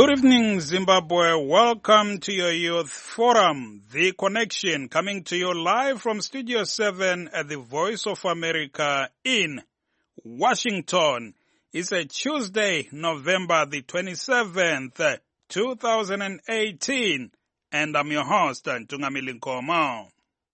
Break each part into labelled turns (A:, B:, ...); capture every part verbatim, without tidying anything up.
A: Good evening, Zimbabwe. Welcome to your Youth Forum, The Connection, coming to you live from Studio seven at the Voice of America in Washington. It's a Tuesday, November the twenty-seventh, two thousand eighteen, and I'm your host, Ntungamili Nkomo.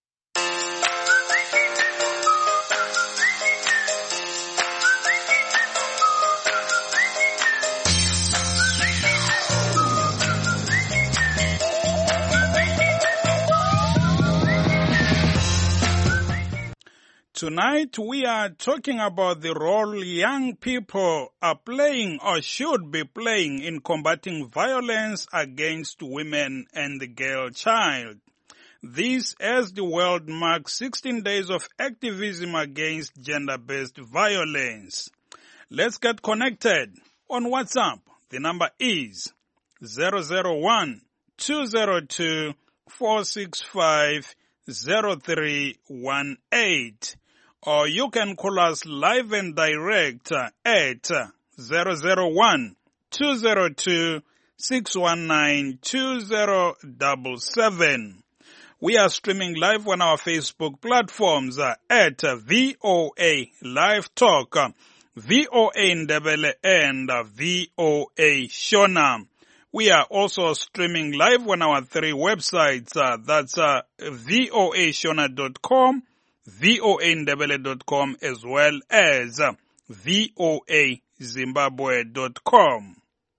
A: Tonight we are talking about the role young people are playing or should be playing in combating violence against women and the girl child. This as the world marks sixteen days of activism against gender-based violence. Let's get connected on WhatsApp. The number is zero zero one, two zero two, four six five, zero three one eight. Or you can call us live and direct at zero zero one, two zero two, six one nine, two zero seven seven. We are streaming live on our Facebook platforms at V O A Live Talk, V O A Ndebele, and V O A Shona. We are also streaming live on our three websites. Uh, that's uh, V O A shona dot com, V O A ndebele dot com, as well as uh, V O A zimbabwe dot com.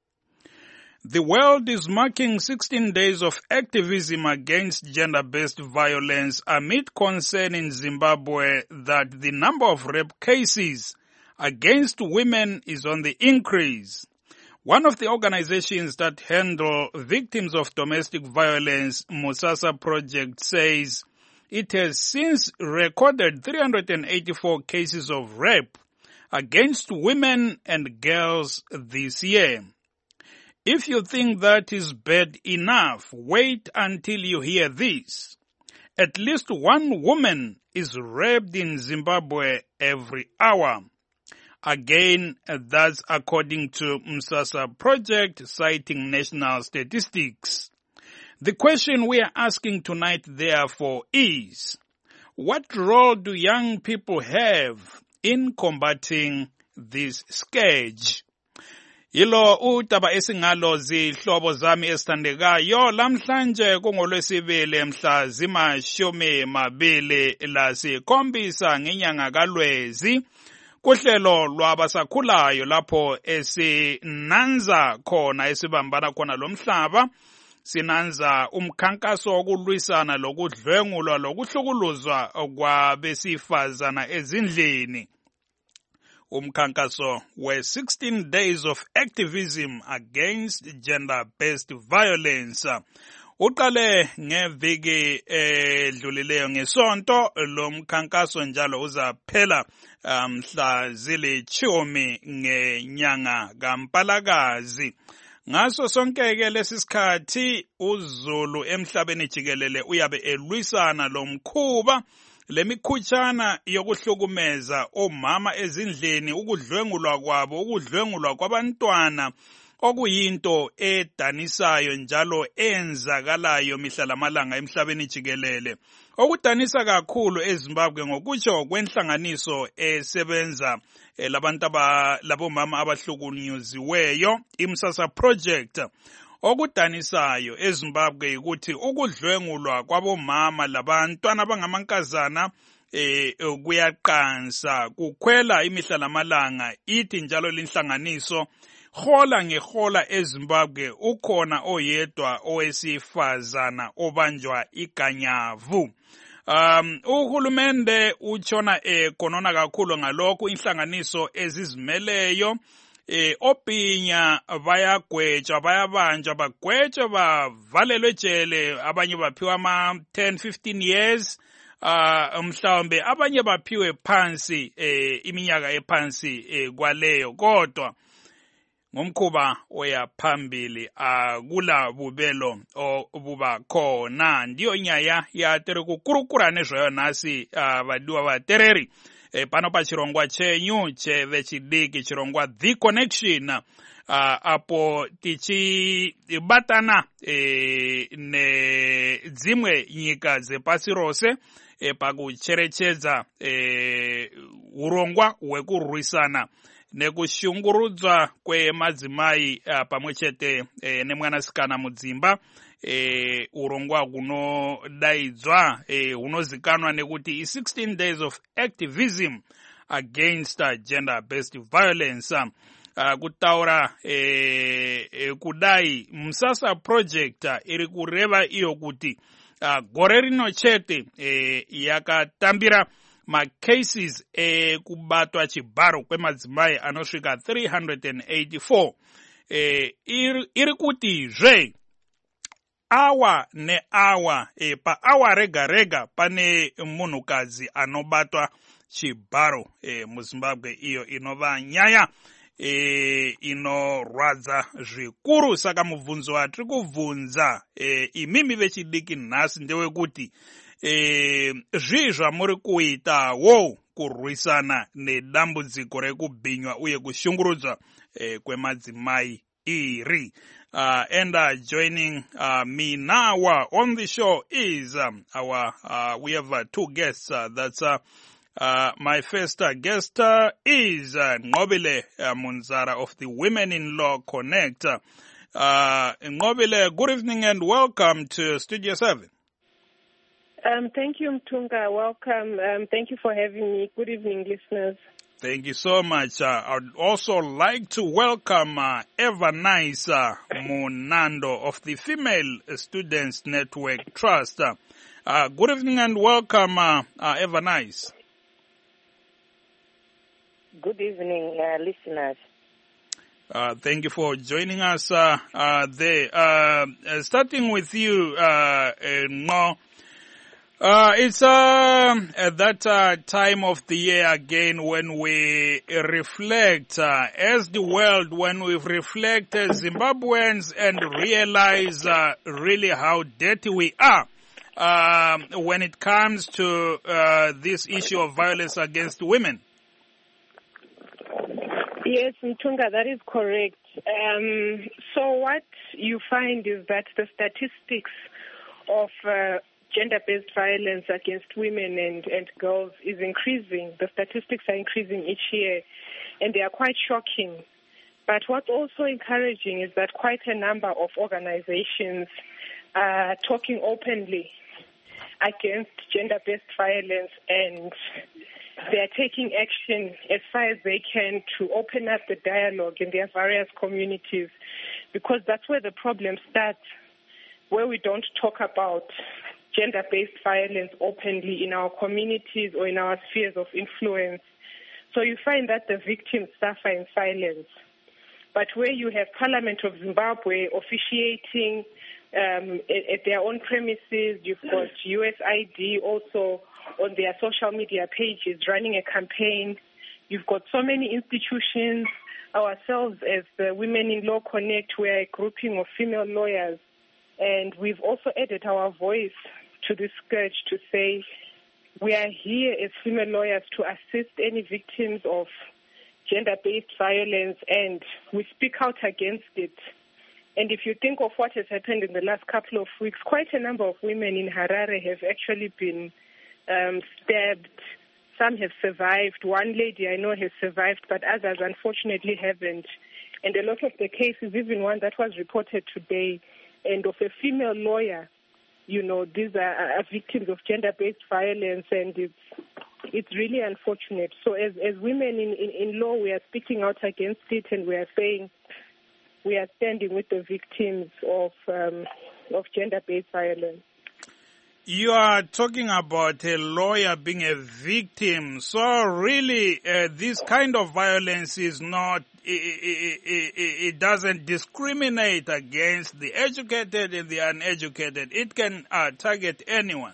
A: The world is marking sixteen days of activism against gender-based violence amid concern in Zimbabwe that the number of rape cases against women is on the increase. One of the organizations that handle victims of domestic violence, Musasa Project, says it has since recorded three hundred eighty-four cases of rape against women and girls this year. If you think that is bad enough, wait until you hear this. At least one woman is raped in Zimbabwe every hour. Again, that's according to Musasa Project, citing national statistics. The question we are asking tonight, therefore, is, what role do young people have in combating this scourge? Yilo utaba esingalo zihlobo zami esithandekayo lamhlanje kungolwesibili mhla zimashumi mabili lasikhombisa ngenyanga kaLwezi. Kuhlelo lwabasakhulayo lapho esinanza khona esibambana khona lomhlaba, sinanza umkhankaso wokulwisana lokudlwengulwa lokuhlukuluzwa kwabesifazana ezindlini. Umkhankaso we sixteen days of activism against gender-based violence. Uqale ngeviki edlulileyo ngesonto, lo mkhankaso njalo uzaphela mhla zilitshumi ngenyanga kaMpalakazi. Ngaso sonke ke lesi sikhathi uZulu emhlabeni jikelele uyabe elwisana lomkhuba lemikhutshana yokuhlukumeza omama ezindleni, ukudlwengulwa kwabo, ukudlwengulwa kwabantwana, okuyinto edanisayo njalo enzakalayo mihla lamalanga emhlabeni jikelele. Okudanisa kakhulu eZimbabwe ngokutsho kwenhlanganiso esebenza labantu labomama abahlukunyuziweyo, iMusasa Project. Okudanisayo eZimbabwe ukuthi ukudlwengulwa kwabomama labantwana abangamankazana eh kuyaqansa, kukhwela imihla lamalanga. Ithi njalo linhlanganiso hola ngehola eZimbabwe ukhona oyedwa owesifazana obanjwa iganyavu. Um uhulumende utshona ekonona kakhulu ngalokho. Inhlanganiso ezizimeleyo eh opinya bayagwetshwa, bayabanjwa, bagwetshwa, bavalelwe ejele, abanye baphiwa ama ten fifteen years, uh mhlawumbe abanye baphiwe phansi eh iminyaka ephansi eh kwaleyo. Kodwa ngomkhuba oya phambili akula bubelo obuba khona. Ndiyo nyaya ya tere kukurukura nezvayo nasi vadiwa vatereri pano pa chirongwa chenyu cheve chidiki, chirongwa The Connection. uh, apo tichibatana eh, nedzimwe nyika dzepasi rose eh, pakucherechedza eh, urongwa hwekurwisana nekushungurudzwa kwemadzimai uh, pamwe chete eh, nemwanasikana mudzimba. E, urongwa hunodaidzwa e, hunozikanwa nekuti sixteen days of activism against uh, gender-based violence. Uh, kutaura e, e, kudai Musasa project uh, iri kureva iyo kuti uh, gore rino chete e, yakatambira macases ekubatwa chibharo kwemadzimai anosvika three hundred eighty-four. E, iri, iri kuti zve awa neawa e, paawa rega rega pane munhukadzi anobatwa chibharo e, muZimbabwe, iyo inova nyaya e, inorwadza zvikuru. Saka mubvunzo watiri kubvunza e, imimi vechidiki nhasi ndewekuti e, zvii zvamuri kuitawo kurwisana nedambudziko rekubhinywa uye kushungurudzwa e, kwemadzimai iri. Uh, and uh, joining uh, me now uh, on the show is um, our, uh, we have uh, two guests. Uh, that's uh, uh, my first uh, guest uh, is uh, Nqobile uh, Munzara of the Women in Law Connect. Uh, Nqobile, good evening and welcome to Studio seven.
B: Um, thank you, Mtunga. Welcome. Um, thank you for having me. Good evening, listeners.
A: Thank you so much. Uh, I'd also like to welcome uh, Evernice uh, Munando of the Female Students Network Trust. Uh, uh, good evening and welcome, uh, uh, Evernice.
C: Good evening, uh, listeners.
A: Uh, thank you for joining us uh, uh, there. Uh, uh, starting with you, uh, uh, Ngo. Uh, it's uh, at that uh, time of the year again when we reflect uh, as the world, when we reflect as Zimbabweans and realize uh, really how dirty we are uh, when it comes to uh, this issue of violence against women.
B: Yes, Mtunga, that is correct. Um, so what you find is that the statistics of uh, gender-based violence against women and, and girls is increasing. The statistics are increasing each year, and they are quite shocking. But what's also encouraging is that quite a number of organizations are talking openly against gender-based violence, and they are taking action as far as they can to open up the dialogue in their various communities, because that's where the problem starts, where we don't talk about gender-based violence openly in our communities or in our spheres of influence. So you find that the victims suffer in silence. But where you have Parliament of Zimbabwe officiating um, at, at their own premises, you've got U S I D also on their social media pages running a campaign. You've got so many institutions. Ourselves as the Women in Law Connect, we're a grouping of female lawyers, and we've also added our voice to this scourge to say we are here as female lawyers to assist any victims of gender-based violence, and we speak out against it. And if you think of what has happened in the last couple of weeks, quite a number of women in Harare have actually been um, stabbed. Some have survived. One lady I know has survived, but others unfortunately haven't. And a lot of the cases, even one that was reported today, and of a female lawyer, you know, these are, are victims of gender-based violence, and it's it's really unfortunate. So as as women in, in, in law, we are speaking out against it, and we are saying we are standing with the victims of um, of gender-based violence.
A: You are talking about a lawyer being a victim. So really, uh, this kind of violence is not, it, it, it, it doesn't discriminate against the educated and the uneducated. It can uh, target anyone.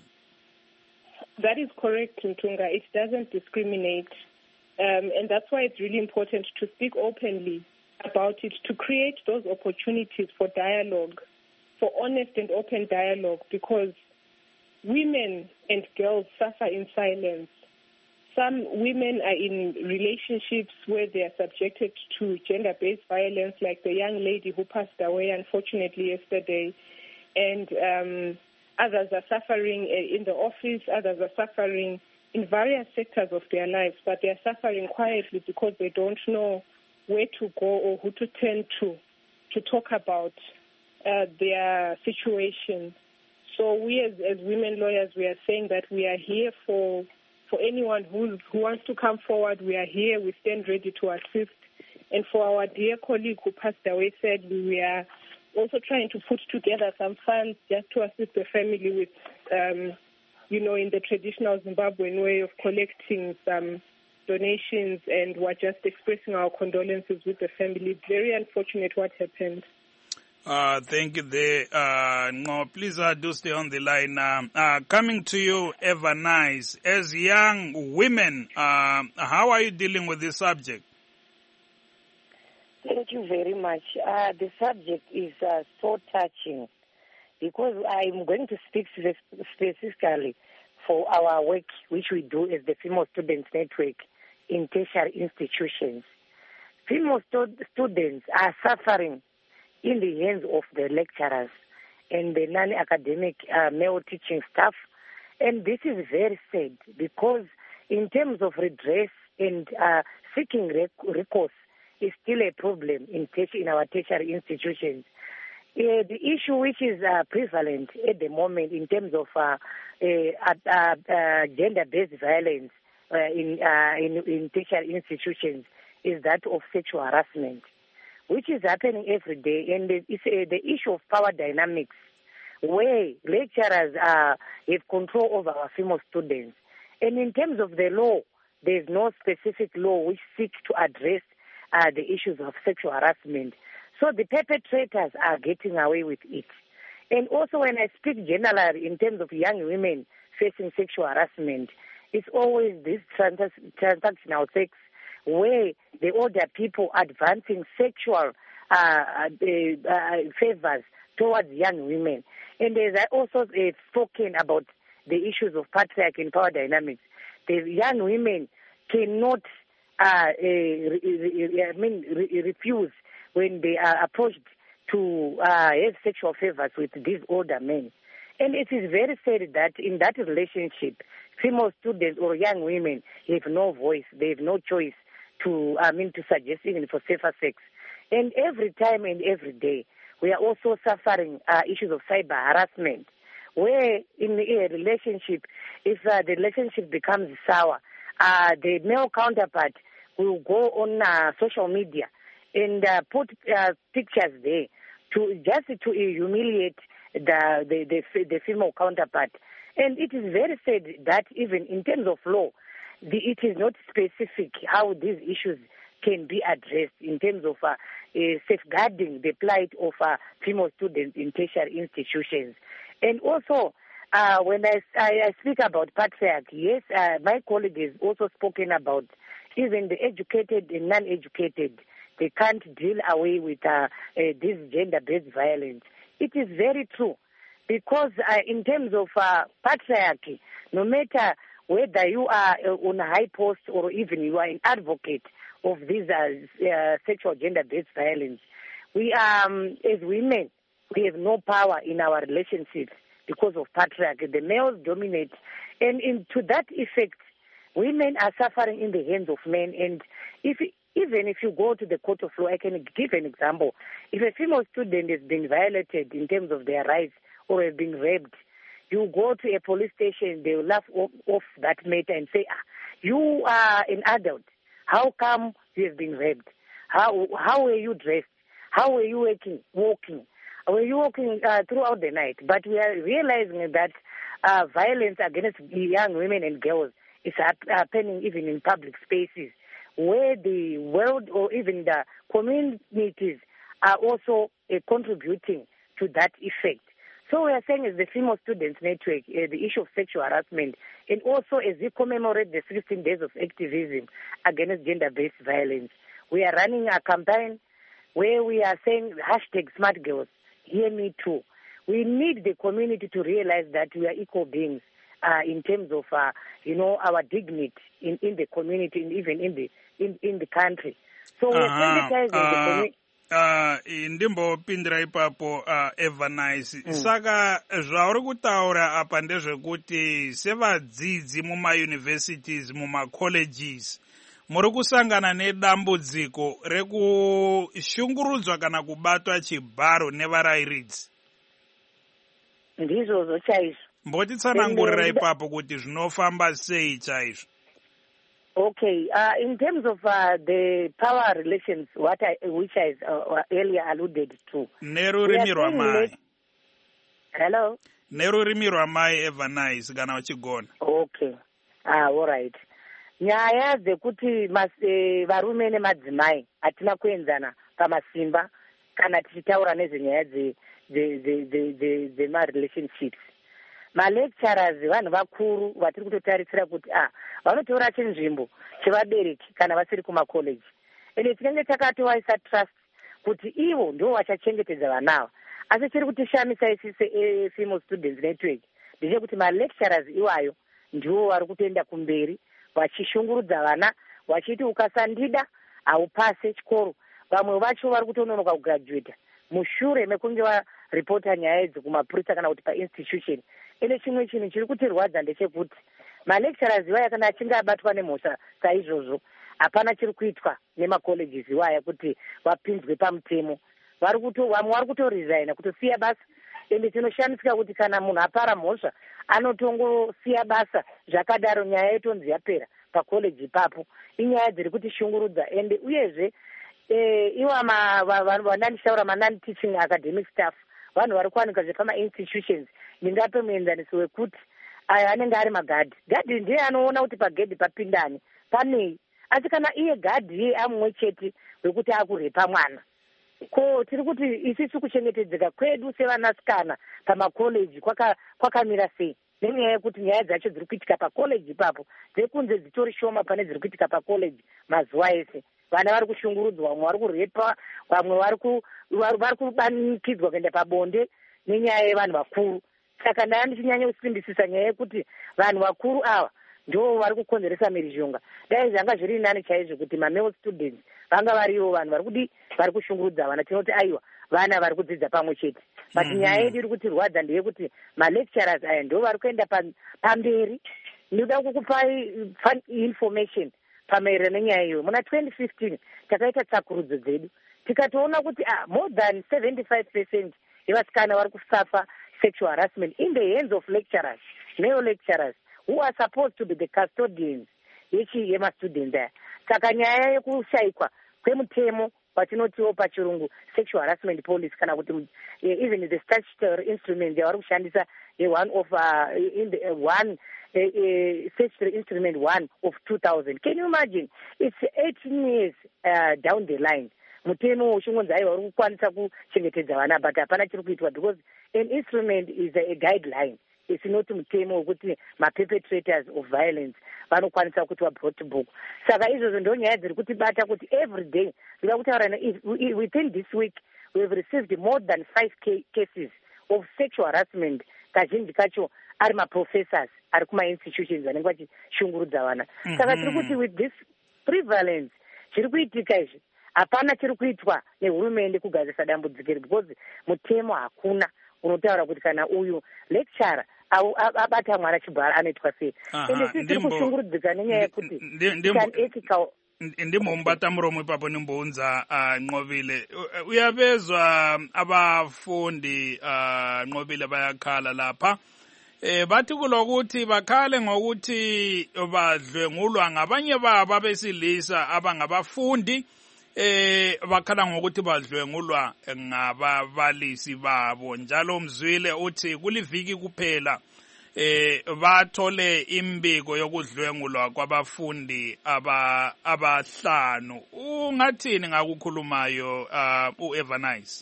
B: That is correct, Mtunga. It doesn't discriminate. Um, and that's why it's really important to speak openly about it, to create those opportunities for dialogue, for honest and open dialogue, because women and girls suffer in silence. some women are in relationships where they are subjected to gender-based violence, like the young lady who passed away, unfortunately, yesterday. And um, others are suffering in the office, others are suffering in various sectors of their lives, but they are suffering quietly because they don't know where to go or who to turn to to talk about uh, their situation. So we as, as women lawyers, we are saying that we are here for for anyone who, who wants to come forward. We are here, we stand ready to assist. And for our dear colleague who passed away, sadly, we are also trying to put together some funds just to assist the family with, um, you know, in the traditional Zimbabwean way of collecting some donations, and we're just expressing our condolences with the family. It's very unfortunate what happened.
A: Uh, thank you there. Uh, no, please uh, do stay on the line. Uh, uh, coming to you, Eva Nice, as young women, uh, how are you dealing with this subject?
C: Thank you very much. Uh, the subject is uh, so touching because I'm going to speak specifically for our work, which we do as the Female Students Network in tertiary institutions. Female stu- students are suffering in the hands of the lecturers and the non-academic uh, male teaching staff. And this is very sad because in terms of redress and uh, seeking rec- recourse is still a problem in, ter- in our tertiary institutions. Uh, the issue which is uh, prevalent at the moment in terms of uh, uh, uh, uh, gender-based violence uh, in, uh, in, in tertiary institutions is that of sexual harassment, which is happening every day. And it's uh, the issue of power dynamics, where lecturers uh, have control over our female students. And in terms of the law, there is no specific law which seeks to address uh, the issues of sexual harassment. So the perpetrators are getting away with it. And also when I speak generally in terms of young women facing sexual harassment, it's always this trans- transactional sex where the older people advancing sexual uh, uh, uh, favors towards young women. And there's also uh, spoken about the issues of patriarchy and power dynamics. The young women cannot uh, uh, re- re- I mean, re- refuse when they are approached to uh, have sexual favors with these older men. And it is very sad that in that relationship, female students or young women have no voice, they have no choice to, I mean, to suggest even for safer sex. And every time and every day, we are also suffering uh, issues of cyber harassment, where in a relationship, if uh, the relationship becomes sour, uh, the male counterpart will go on uh, social media and uh, put uh, pictures there to just to humiliate the, the the the female counterpart. And it is very sad that even in terms of law, the, it is not specific how these issues can be addressed in terms of uh, uh, safeguarding the plight of uh, female students in tertiary institutions. And also, uh, when I, I, I speak about patriarchy, yes, uh, my colleague has also spoken about even the educated and non-educated. They can't deal away with uh, uh, this gender-based violence. It is very true because uh, in terms of uh, patriarchy, no matter whether you are uh, on a high post or even you are an advocate of this uh, uh, sexual gender-based violence, we um, as women, we have no power in our relationships because of patriarchy. The males dominate. And in, to that effect, women are suffering in the hands of men. And if even if you go to the court of law, I can give an example. If a female student has been violated in terms of their rights or has been raped, you go to a police station, they will laugh off, off that matter and say, ah, you are an adult. How come you have been raped? How how were you dressed? How were you walking? walking? Were you walking uh, throughout the night? But we are realizing that uh, violence against young women and girls is happening even in public spaces, where the world or even the communities are also uh, contributing to that effect. So we are saying as the Female Students Network, uh, the issue of sexual harassment, and also as we commemorate the sixteen days of activism against gender-based violence, we are running a campaign where we are saying hashtag smart girls, hear me too. We need the community to realize that we are equal beings. uh, in terms of, uh, you know, our dignity in, in the community and even in the in, in the country. So we're sensitizing uh, the community.
A: Uh, ndimbopindira ipapo uh, Evanice mm. Saka zvauri kutaura apa ndezvekuti sevadzidzi mumauniversities mumacolleges muri kusangana nedambudziko rekushungurudzwa kana kubatwa chibharo nevarairidzi.
C: Ndizvo chaizvo.
A: Mbotitsanangurira ipapo kuti zvinofamba sei chaizvo.
C: Okay, uh, in terms of uh, the power relations, what I, which I uh, earlier alluded to.
A: Nerurimi rwamai.
C: Hello?
A: Nerurimi rwamai Evanice kana uchigona.
C: Okay, ah, all right. Nyaya dzekuti varume nemadzimai hatina kuenzana pamasimba kana tichitaura nezvenyaya dzema-relationships. Ma-lecturers vanhu vakuru vatiri kutotarisira kuti ah vanotora chinzvimbo chevabereki kana vasiri kumacollege. Ende tinenge takatovaisa trust kuti ivo ndivo vachachengetedza vanava. Asi chiri kutishamisa isi se-Female Students Network ndechekuti ma-lecturers iwayo ndivo vari kutoenda kumberi vachishungurudza vana vachiti ukasandida haupase chikoro. Vamwe vacho vari kutononoka kugraduata mushure mekunge varipota nyaya idzi kumapurisa kana kuti pa-institution. Ene chimwe chinhu chiri kutirwadza ndechekuti ma-lecturers iwaya kana achinge abatwa nemhosva saizvozvo hapana chiri kuitwa nemacolleges iwaya kuti vapinzwe pamutemo. Vari kuto vamwe vari kutoresigna kutosiya basa. Ende tinoshamisika kuti kana munhu apara mhosva anotongosiya basa zvakadaro, nyaya yetonzi yapera pacollege ipapo. Inyaya dziri kutishungurudza. Ende uyezve eh, iwa vandandishaura ma-non-teaching academic staff vanhu vari kuwanika zvepama-institutions. Ndingape muenzaniso wekuti aya anenge ari magadhi. Gadhi ndiye anoona kuti pagedhi papindani panei. Asi kana iye gadhi ye amwe chete wekuti akurepa mwana, ko tiri kuti isisi kuchengetedzeka kwedu sevanasikana pamacollege kwakamira sei? Nenyaya yekuti nyaya dzacho dziri kuitika pacollege ipapo dzekunze dzitori shoma pane dziri kuitika pacollege mazuva ese. Vana vari kushungurudzwa, vamwe vari kurepa, vamwe vari kubanikidzwa kuenda pabonde nenyaya yevanhu vakuru. Saka ndaya ndichinyanya kusimbisisa nyaya yekuti vanhu vakuru ava ndivo vari kukonzeresa mhirizhonga. Dai zvanga zviri nani chaizvo kuti ma-male students vanga varivo vanhu vari kudi vari kushungurudza vana, tinoti aiwa vana vari kudzidza pamwe chete. But mm -hmm. nyaya yedu iri kutirwadza ndeyekuti ma-lecturers aya ndivo vari kuenda pamberi. Ndinoda kukupa information pamaererano nenyaya iyoyo. Muna twenty fifteen takaita tsakurudzo dzedu tikatoona kuti ah, more than seventy-five percent yevasikana vari kusafa sexual harassment in the hands of lecturers, male lecturers, who are supposed to be the custodians yechi yema-students aya. Saka nyaya yekushaikwa kwemutemo watinotiwo pachirungu sexual harassment policy kana kuti uh, even the statutory instrument yavari kushandisa uh, one of uh, in the uh, one uh, uh, statutory instrument one of two thousand. Can you imagine? It's eighteen years uh, down the line. Mutemo uchingonzi aiwa uri kukwanisa kuchengetedza vana, but hapana chiri kuitwa because an instrument is a, a guideline. It's not mutemo wekuti ma-perpetrators of violence vanokwanisa kuti va-brought book. Saka izvozvo ndo nyaya dziri kutibata kuti every day ndida kutaura within this week we have received more than five cases of sexual harassment, kazhinji kacho ari ma-professors ari kuma-institutions vanenge vachishungurudza vana. Saka tiri kuti with this prevalence chiri kuitika izvi hapana chiri kuitwa nehurumende kugadzirisa dambudziko iri because mutemo hakuna unotaura kuti kana uyu lecturer abata mwana chibhara anoitwa sei. Ende sisi tiri kushungurudzika nenyaya yekuti ethical.
A: Ndimo mbata muromo ipapo nimbounza uh, Nqobile uyavezwa abafundi uh, Nqobile bayakhala lapha eh bathi kulokuthi bakhale ngokuthi badlwengulwa ngabanye babo abesilisa abangabafundi, eh bakhala ngokuthi badlwengulwa ngababalisi babo. Njalo umzwile uthi kuliviki kuphela eh bathole imbiko yokudlwengulwa kwabafundi aba abahlanu. Ungathini ngakukhulumayo uh, uEvanice?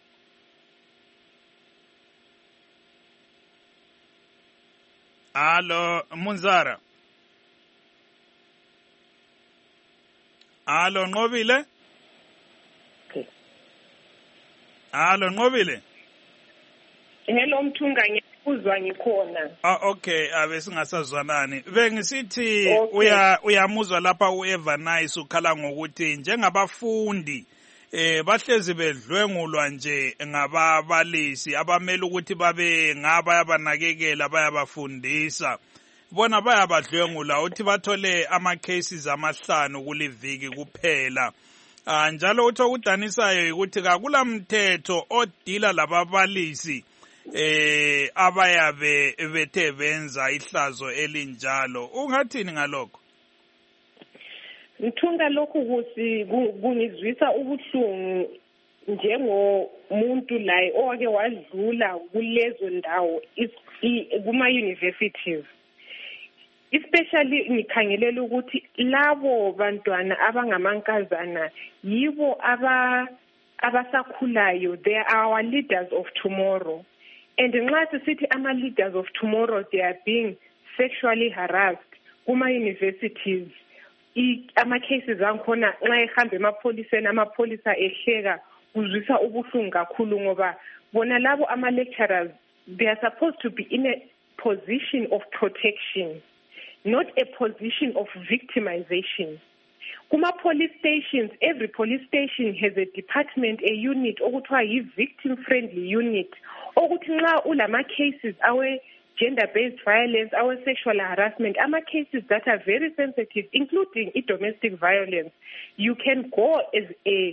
A: Alo Munzara. Alo Nqobile.
C: Okay.
A: Alo Nqobile.
B: Hello Mthunga. uzwa ngikhona.
A: Ah, okay, abe singasazwanani. Bengisithi
B: Okay.
A: uya uyamuzwa lapha uEvanice ukhala ngokuthi njengabafundi eh bahlezi bedlwengulwa nje ngababalisi abamele ukuthi babe ngaba yabanakekela bayabafundisa. Bona bayabadlwengula uthi bathole ama cases amahlanu kuliviki kuphela. Ah, njalo uthi okudanisayo ukuthi kakulamthetho odila lababalisi eh abayabe bethe benza ihlazo elinjalo. Ungathini ngalokho?
B: Ngithunga lokhu kusi kungizwisa ubuhlungu njengomuntu la oke wadlula kulezo ndawo kuma universities. Especially ngikhangelela ukuthi labo bantwana abangamankazana yibo aba abasakhulayo, they are our leaders of tomorrow. And nxa sithi ama leaders of tomorrow they are being sexually harassed kuma universities, ama cases angikhona nxa ehamba emapholiseni amapholisa ehleka kuzwisa ubuhlungu kakhulu ngoba bona labo ama lecturers they are supposed to be in a position of protection, not a position of victimization. Kuma police stations, every police station has a department, a unit okuthiwa yi-victim friendly unit okuthi nxa ulama cases awe gender-based violence, our sexual harassment, ama cases that are very sensitive, including domestic violence, you can go as a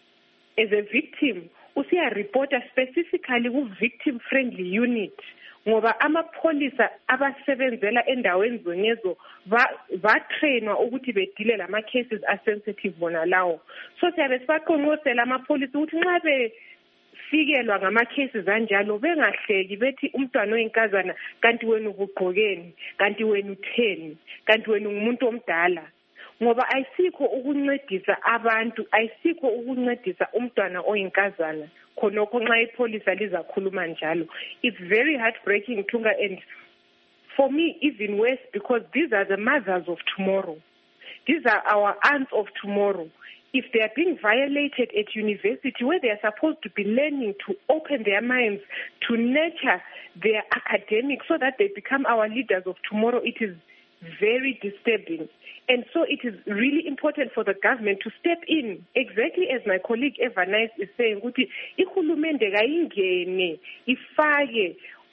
B: as a victim usiya reporter specifically ku victim friendly unit ngoba amapholisa abasebenzela endaweni zonyezo ba trainwa ukuthi bedile lama cases are sensitive bona lawo. So siyabe sibaqonqosela amapholisa ukuthi nxa be fikelwa ngama cases anjalo bengahleki bethi umntwana oyinkazana kanti wena ubugqokeni, kanti wena utheni, kanti wena ngumuntu omdala. Ngoba ayisikho ukuncedisa abantu, ayisikho ukuncedisa umntwana oyinkazana khonokho nxa ipolisa lizakhuluma njalo. It's very heartbreaking, Thunga, and for me even worse because these are the mothers of tomorrow. These are our aunts of tomorrow. If they are being violated at university where they are supposed to be learning to open their minds, to nurture their academics so that they become our leaders of tomorrow, it is very disturbing. And so it is really important for the government to step in, exactly as my colleague Evanice is saying, ukuthi ihulumende kayingene ifake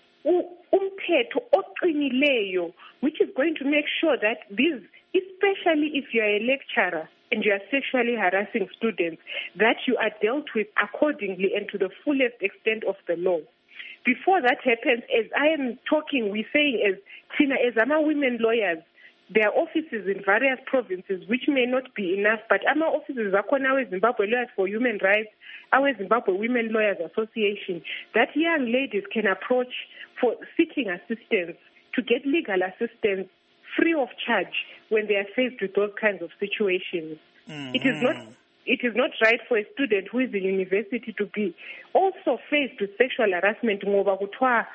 B: umthetho oqinileyo which is going to make sure that these, especially if you are a lecturer and you are sexually harassing students, that you are dealt with accordingly and to the fullest extent of the law. Before that happens, as I am talking, we're saying as Tina, as ama women lawyers, there are offices in various provinces which may not be enough, but ama offices akhona awe Zimbabwe Lawyers for Human Rights, awe Zimbabwe Women Lawyers Association, that young ladies can approach for seeking assistance, to get legal assistance free of charge when they are faced with those kinds of situations. Mm-hmm. It is not it is not right for a student who is in university to be also faced with sexual harassment ngoba kuthiwa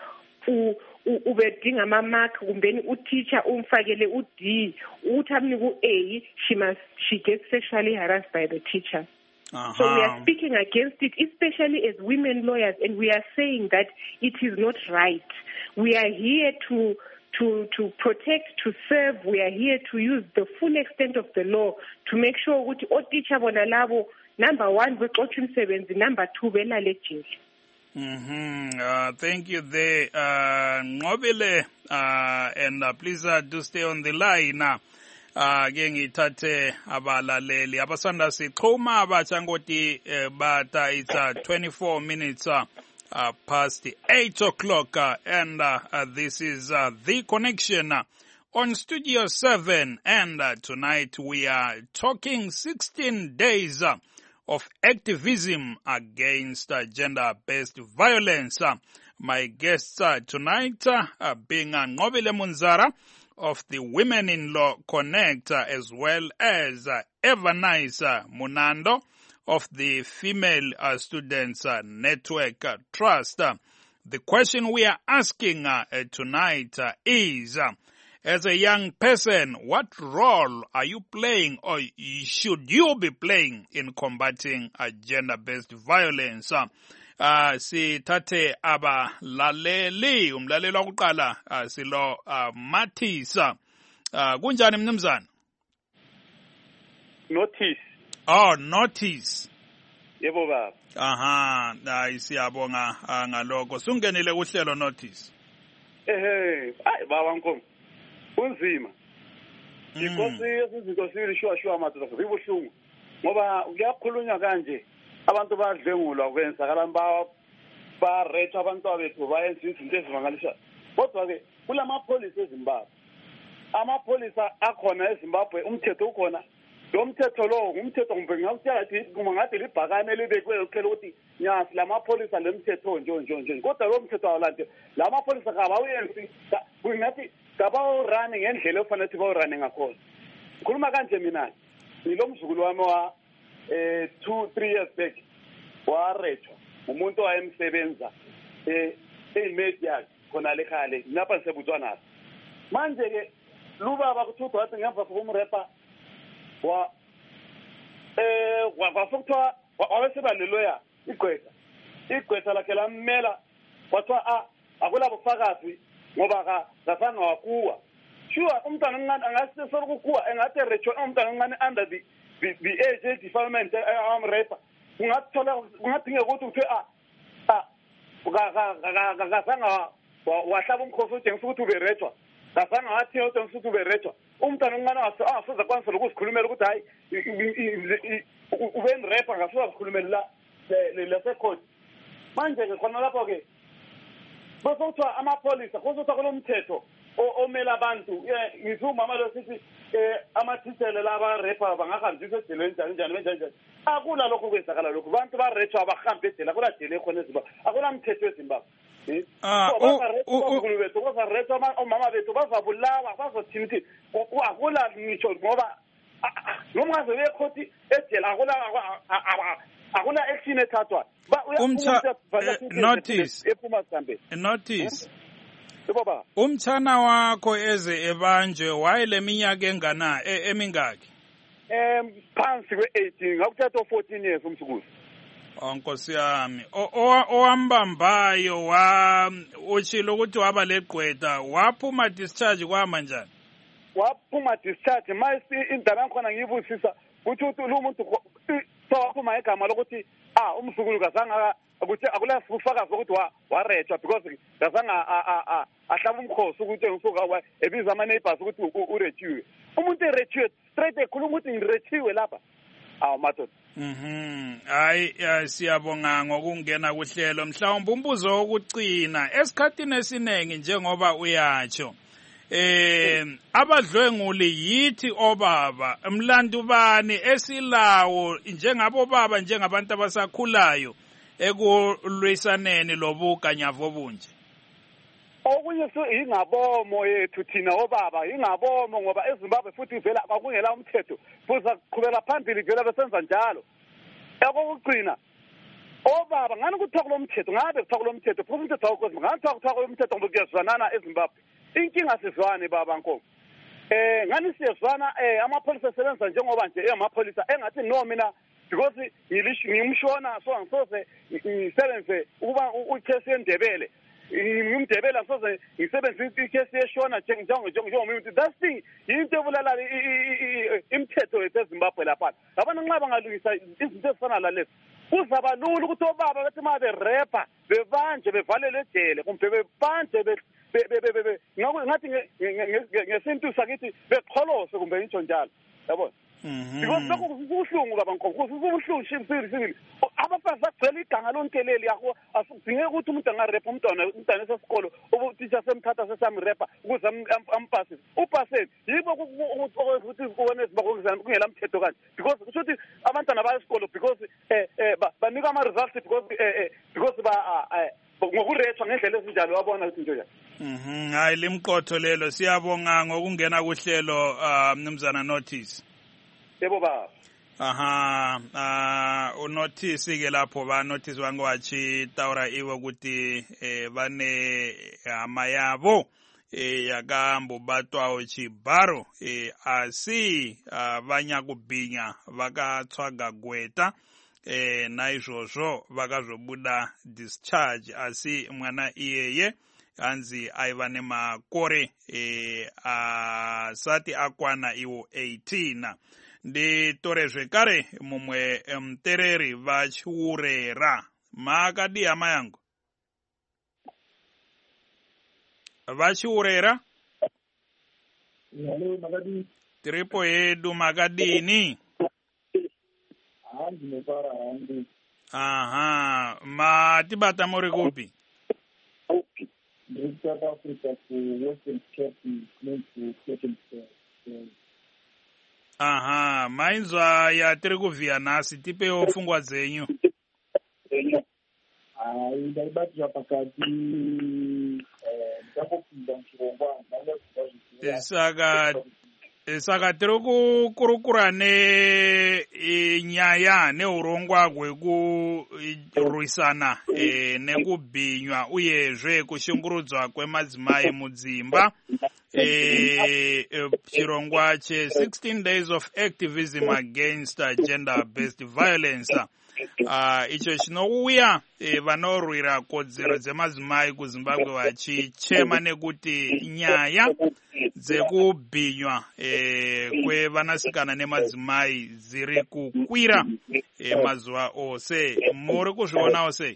B: ubedinga ama mark kumbeni uteacher umfakele u-D uthi amnike u-A, she must she gets sexually harassed by the teacher. Uh-huh. So we are speaking against it, especially as women lawyers, and we are saying that it is not right. We are here to to to protect, to serve. We are here to use the full extent of the law to make sure ukuthi oteacher bona labo number one beqoqa umsebenzi, number two belale ejele.
A: Mm-hmm. Uh, thank you there, uh, Ngobile, uh, and uh, please uh, do stay on the line now. Uh, ke ngithathe abalaleli abasanda siqhuma abachangoti bata it's uh, twenty-four minutes uh, uh, past eight o'clock uh, and uh, uh, this is uh, The Connection uh, on Studio seven, and uh, tonight we are talking sixteen days uh, of activism against uh, gender-based violence. Uh, my guests uh, tonight uh, uh, being uh, Ngobile Munzara of the Women in Law Connect, uh, as well as uh, Evanice uh, Munando of the Female uh, Students uh, Network uh, Trust. Uh, the question we are asking uh, uh, tonight uh, is, uh, as a young person, what role are you playing or should you be playing in combating uh, gender-based violence? Uh, Ah sithathe abalaleli umlaleli wokuqala uh, silo uh, Mathisa. Ah uh, kunjani mnumzana?
D: Notice.
A: Oh, notice.
D: Yebo baba.
A: Aha, hayi siyabonga uh, ngaloko. Sungenile kuhlelo notice.
D: Ehe, ay baba nkomo. Kunzima. Inkosi yezinto sisho sho amadoda zibuhlungu. Ngoba kuyakhulunywa kanje abantu badlengulwa kwenzakala ba ba rate abantu abethu bayenza izinto ezimangalisha. Kodwa ke kulamapolisa eZimbabwe. Amapolisa akhona eZimbabwe umthetho ukhona. Lo mthetho lo umthetho ngingakutshela ukuthi kuma ngathi libhakane libekwe uphela ukuthi nyasi lamapolisa lemthetho nje nje nje. Kodwa lo mthetho awalande lamapolisa kabawuyenzi kungathi kabawu running ngendlela ofanele bawu running ngakhona. Ngikhuluma kanje mina ngilomzukulu wami wa eh two three years back warethwa umuntu wayemsebenza eh emedia khona lekhale lapha sebutswana manje ke lubaba kuthi wathi ngemva kokumrepa wa eh kwafutwa wasebalelwe igqwetha igqwetha lakhe lammela wathiwa a akulabo bufakazi ngoba ka ngafanga wakuwa sure umntana omncane angasisolo ukukuwa engathi recho umntana omncane under the the, the age defilement am rape ungathola ungadinga ukuthi uthe a a ngazanga wahlaba umkhosi utshengisa ukuthi ube rechwa ngazanga wathi utshengisa ukuthi ube rechwa umntana omncane asoza kwanisa ukuzikhulumela ukuthi hayi ube nrepa ngasoza ukukhulumela la lasecourt manje ke khona lapho ke bosothiwa amapolisa kusothiwa kulomthetho omela abantu ngizuma manje sithi eh amathithele laba repa bangahambi eselweni njani njani njani akula lokho kwenzakala lokho abantu ba repa abahambe edela kula dele khona eZimbabwe akula mthetho eZimbabwe
A: ah
D: ukuza repa omama bethu bazabulawa bazothini akula ngisho ngoba noma ngaze bekhoti edela akula akula action ethathwa
A: umtha notice
D: ephuma sambe
A: notice
D: baba
A: umthana wakho eze ebanjwe wayeleminyaka engana emingaki
D: em phansi kwe-eighteen ngakuthatha fourteen years umsukuzi
A: onkosi yami owambambayo wa utshilo ukuthi waba legqwetha waphuma discharge kwama njani
D: waphuma discharge mase indaba yakhona ngiyibusisa ukuthi lo muntu sowaphuma igama lokuthi ah umsukulu kazanga ukuthi akula ufakazi ukuthi warethwa because kazanga ahlaba umkhosi ukuthi ngisuka ebiza ama neighbors ukuthi urethiwe umuntu erethiwe straight ekhuluma ukuthi ngirethiwe lapha awu madoda
A: mhm hayi siyabonga ngokungena kuhlelo mhlawumbe umbuzo wokucina esikhatini esiningi njengoba uyatsho eh abadlwenguli yithi obaba umlando bani esilawo njengabo baba njengabantu abasakhulayo ekulwisaneni lobuganyavu obunje
D: okunye ingabomo yethu thina obaba ingabomo ngoba eZimbabwe futhi vela akungela umthetho futhi siqhubela phambili vela besenza njalo ekugcina obaba ngani kuthiwa kulomthetho ngabe kuthiwa kulomthetho futhi umthetho awukho ngani kuthiwa kulomthetho ngoba kuyazwanana eZimbabwe inkinga sizwane baba nkomo eh ngani siyezwana eh amapolisa asebenza njengoba nje amapolisa engathi no mina because ngilisho ngimshona so ngisoze ngisebenze ukuba ucase yendebele ngimdebela soze ngisebenze icase yeshona njengo njengomuntu that thing into ebulala imithetho yeZimbabwe lapha abantu nxa bangalungisa izinto ezifana lalezi kuzaba lula ukuthi obaba bethi mabe repa bevanje bevalele ejele kumbe bebanje ngathi ngesintu sakithi beqholose kumbe intsho njalo yabona because lokho kubuhlungu kabankomo kubuhlungu shimsiri abafazi bagcwele iganga lonkeleli yakho asidingeke ukuthi umuntu angarepa umntwana umntwana esesikolo ubutitsha semthatha sesamrepa ukuze ampase upase yibo ukuthi ubone bakuzana kungela mthetho kanje because kusho ukuthi abantwana bayesikolo because eh banika ama results because eh because ba ngokurethwa ngendlela ezinjalo wabona ukuthi into njani
A: mhm hayi limqotho lelo siyabonga ngokungena kuhlelo mnumzana notice
D: yebo baba
A: aha ah unotice ke lapho ba notice wangwachi taura iwe ukuthi eh bane amayabo eh yakambo batwa chibaro eh asi abanya kubinya vakatswaga gweta e, naizvozvo vakazobuda discharge, asi mwana iyeye hanzi aiva nemakore e, asati akwana iwo eighteen. Nditore zvekare mumwe mutereri vachiurera. Makadi hama yangu vachiurera tiripo yedu makadini. Aha, matibata muri kupi? Aha, mainzwa yatiri kuvhiya nhasi, tipewo pfungwa dzenyu.
E: ndaibatira pakati ndakopinda muchirongwa
A: saka saka tiri kukurukura nenyaya neurongwa hwekurwisana e, nekubhinywa uyezve kushungurudzwa kwemadzimai mudzimba. E, chirongwa che sixteen days of activism against uh, gender-based violence. Uh, icho chinouya e, vanorwira kodzero dzemadzimai kuZimbabwe vachichema nekuti nyaya dzekubhinywa e, kwevanasikana nemadzimai dziri kukwira e, mazuva ose. Muri kuzvionawo sei?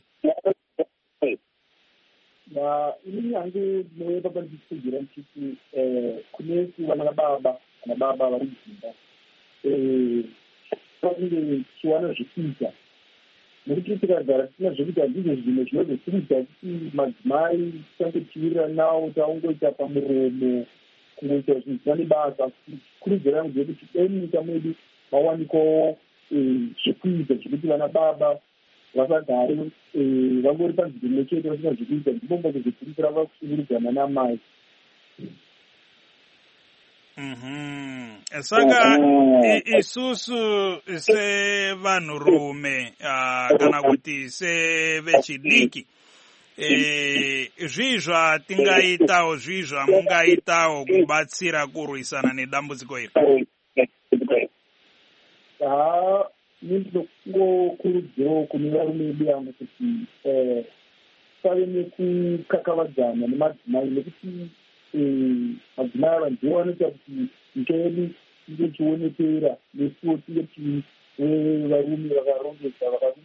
E: ini hange ndinoyeva ndikudzidzira ndichiti kunesi vana baba kana baba vari mudzimba pakunge chiwana zvekuita nekuti tikagara tisina zvekuti handizvo zvimwe zvinozotiudza kuti madzimai tisange tivirira nawo taungoita pamuromo kungoita zvinhu zvisina nebasa. Kurudziro yangu ndeyekuti dai munyika medu mawanikwawo zvekuita zvekuti vana baba vasagare vangori panzvimbo imwe chete vasina zvekuita ndipombokuzokurikira vakusungurudzana namai.
A: Mhm. Saka isusu sevanhurume uh, kana kuti sevechidiki e, zvizva tingaitawo zvizva mungaitawo kubatsira kurwisana nedambudziko iri?
E: Ah, ndinokurudzirawo kune varume vedu vamwe kuti pave nekukakavadzana nemadzimai nekuti madzimai ava ndiwo anoita kuti nyika yedu inge ichionekera nesuwo tinge tine varume vakarongedza vakavi.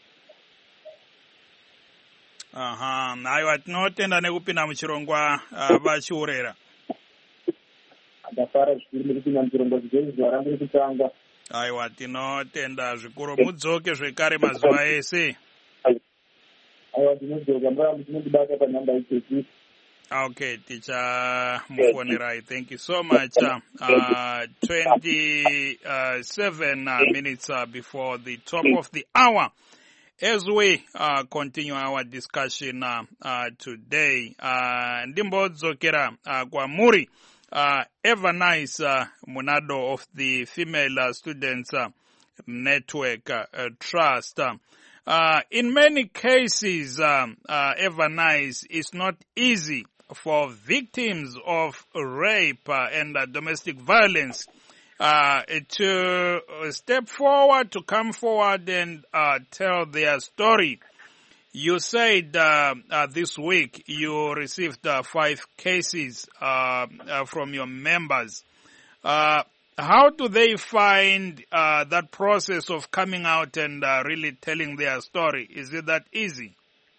A: Aha, haiwa tinotenda nekupinda muchirongwa uh, vachiurera.
E: Ndafara zvikuru nekupinda muchirongwa zvikuru zuva rangu rekutanga.
A: Aiwa tinotenda zvikuru, mudzoke zvekare mazuva ese.
E: Aiwa tinodzoka mbarambo tinondibata panhamba ichezi.
A: Okay, teacher Mufonerai, thank you so much. Uh, twenty-seven uh, minutes uh, before the top of the hour, as we uh, continue our discussion uh, uh, today, uh, ndimbodzokera uh, kwa muri uh, Ever Nice uh, Munado of the Female uh, Students uh, Network uh, uh, Trust. Uh, uh, in many cases, um, uh, Ever Nice, it's not easy for victims of rape uh, and uh, domestic violence uh, to step forward, to come forward and uh, tell their story. You said uh, uh, this week you received uh, five cases uh, uh, from your members. Uh, how do they find uh, that process of coming out and uh, really telling their story? Is it that easy?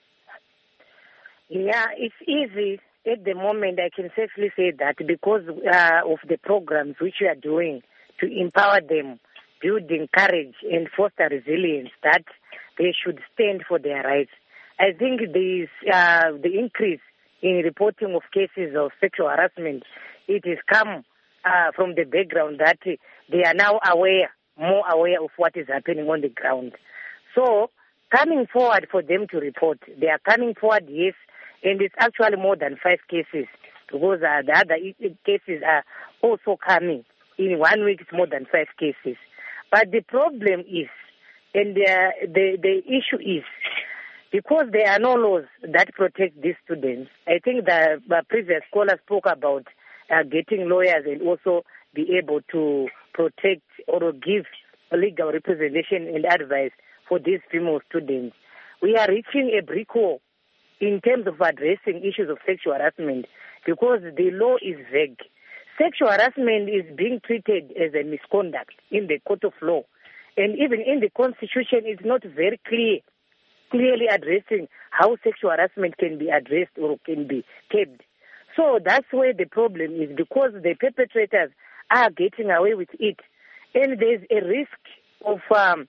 C: Yeah, it's easy. At the moment, I can safely say that because uh, of the programs which we are doing to empower them, building courage and foster resilience, that they should stand for their rights. I think this, uh, the increase in reporting of cases of sexual harassment, it has come uh, from the background that they are now aware, more aware of what is happening on the ground. So, coming forward for them to report, they are coming forward, yes, and it's actually more than five cases because uh, the other cases are also coming. In one week, it's more than five cases. But the problem is, and the, the, the issue is, because there are no laws that protect these students, I think the, the previous caller spoke about uh, getting lawyers and also be able to protect or give legal representation and advice for these female students. We are reaching a brick wall in terms of addressing issues of sexual harassment because the law is vague. Sexual harassment is being treated as a misconduct in the court of law. And even in the Constitution, it's not very clear, clearly addressing how sexual harassment can be addressed or can be kept. So that's where the problem is, because the perpetrators are getting away with it. And there's a risk of um,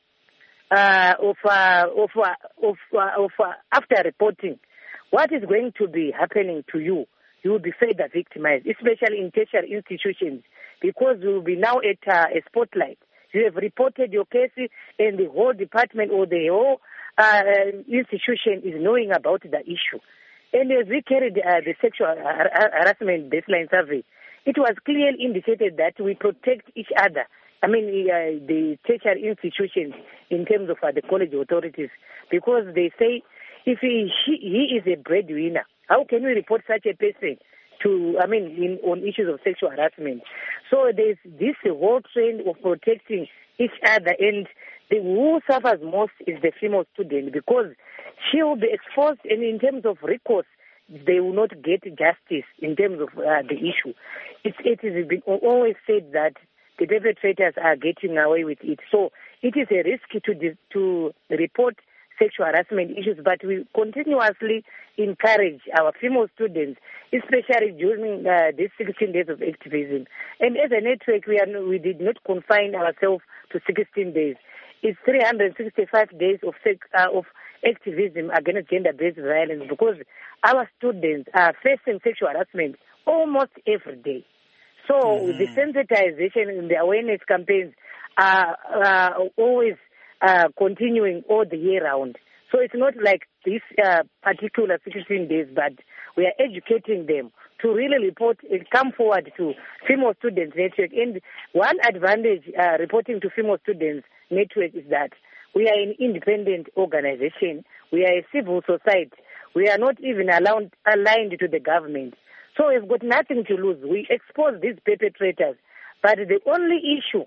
C: uh, of uh, of uh, of, uh, of uh, after reporting, what is going to be happening to you? You will be further victimized, especially in tertiary institutions, because you will be now at uh, a spotlight. You have reported your case, and the whole department or the whole uh, institution is knowing about the issue. And as we carried uh, the sexual harassment baseline survey, it was clearly indicated that we protect each other. I mean, uh, the tertiary institutions in terms of uh, the college authorities, because they say if he, he, he is a breadwinner, how can we report such a person to, I mean, in, on issues of sexual harassment? So there's this whole trend of protecting each other, and the who suffers most is the female student, because she will be exposed, and in terms of recourse, they will not get justice in terms of uh, the issue. It, it has been always said that the perpetrators are getting away with it. So it is a risk to to report sexual harassment issues, but we continuously encourage our female students, especially during uh, these sixteen days of activism. And as a network, we are we did not confine ourselves to sixteen days. It's three hundred sixty-five days of sex, uh, of activism against gender-based violence, because our students are facing sexual harassment almost every day. So mm-hmm. the sensitization and the awareness campaigns are uh, always uh, continuing all the year round. So it's not like this uh, particular sixteen days, but we are educating them to really report and come forward to Female Students Network. And one advantage uh, reporting to Female Students Network is that we are an independent organization. We are a civil society. We are not even allowed, aligned to the government. So we've got nothing to lose. We expose these perpetrators. But the only issue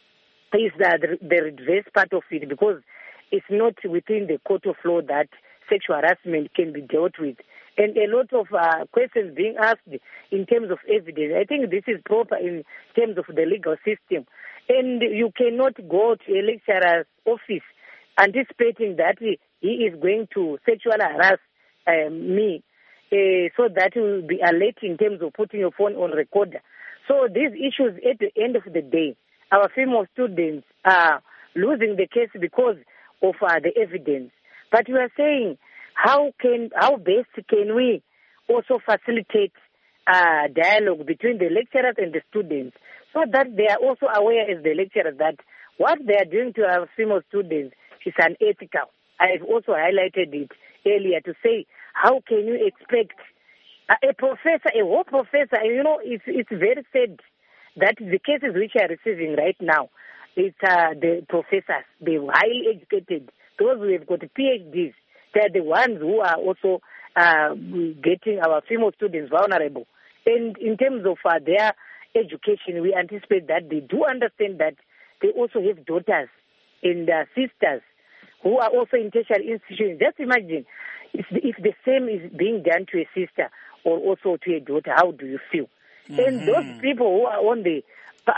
C: is that the, the redress part of it, because it's not within the court of law that sexual harassment can be dealt with. And a lot of uh, questions being asked in terms of evidence. I think this is proper in terms of the legal system. And you cannot go to a lecturer's office anticipating that he, he is going to sexually harass um, me, uh, so that will be alert in terms of putting your phone on recorder. So these issues, at the end of the day, our female students are losing the case because of uh, the evidence. But we are saying, how can, how best can we also facilitate uh, dialogue between the lecturers and the students, so that they are also aware as the lecturers that what they are doing to our female students is unethical. I've also highlighted it earlier to say, how can you expect a, a professor, a whole professor, and you know, it's, it's very sad that the cases which are receiving right now, it's uh, the professors, the highly educated, those who have got P H Ds, they're the ones who are also uh, getting our female students vulnerable. And in terms of uh, their education, we anticipate that they do understand that they also have daughters and uh, sisters who are also in tertiary institutions. Just imagine if the, if the same is being done to a sister or also to a daughter, how do you feel? Mm-hmm. And those people who are on the uh,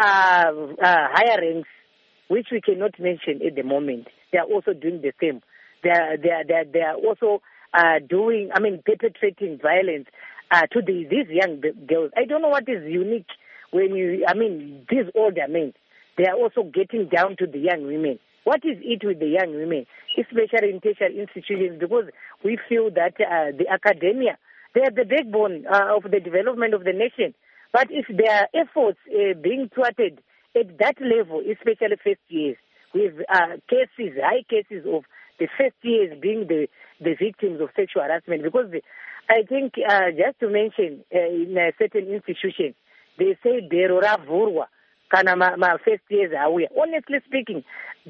C: uh, higher ranks, which we cannot mention at the moment, they are also doing the same. They are, they are, they are, they are also uh, doing, I mean, perpetrating violence uh, to the, these young girls. I don't know what is unique when you, I mean, these older men, they are also getting down to the young women. What is it with the young women, especially in tertiary institutions? Because we feel that uh, the academia, they are the backbone uh, of the development of the nation. But if their efforts uh, being thwarted at that level, especially first years, with uh, cases, high cases of the first years being the, the victims of sexual harassment. Because the, I think, uh, just to mention, uh, in a certain institution, they say Berora Vurwa, kana ma, ma first years aware. Honestly speaking,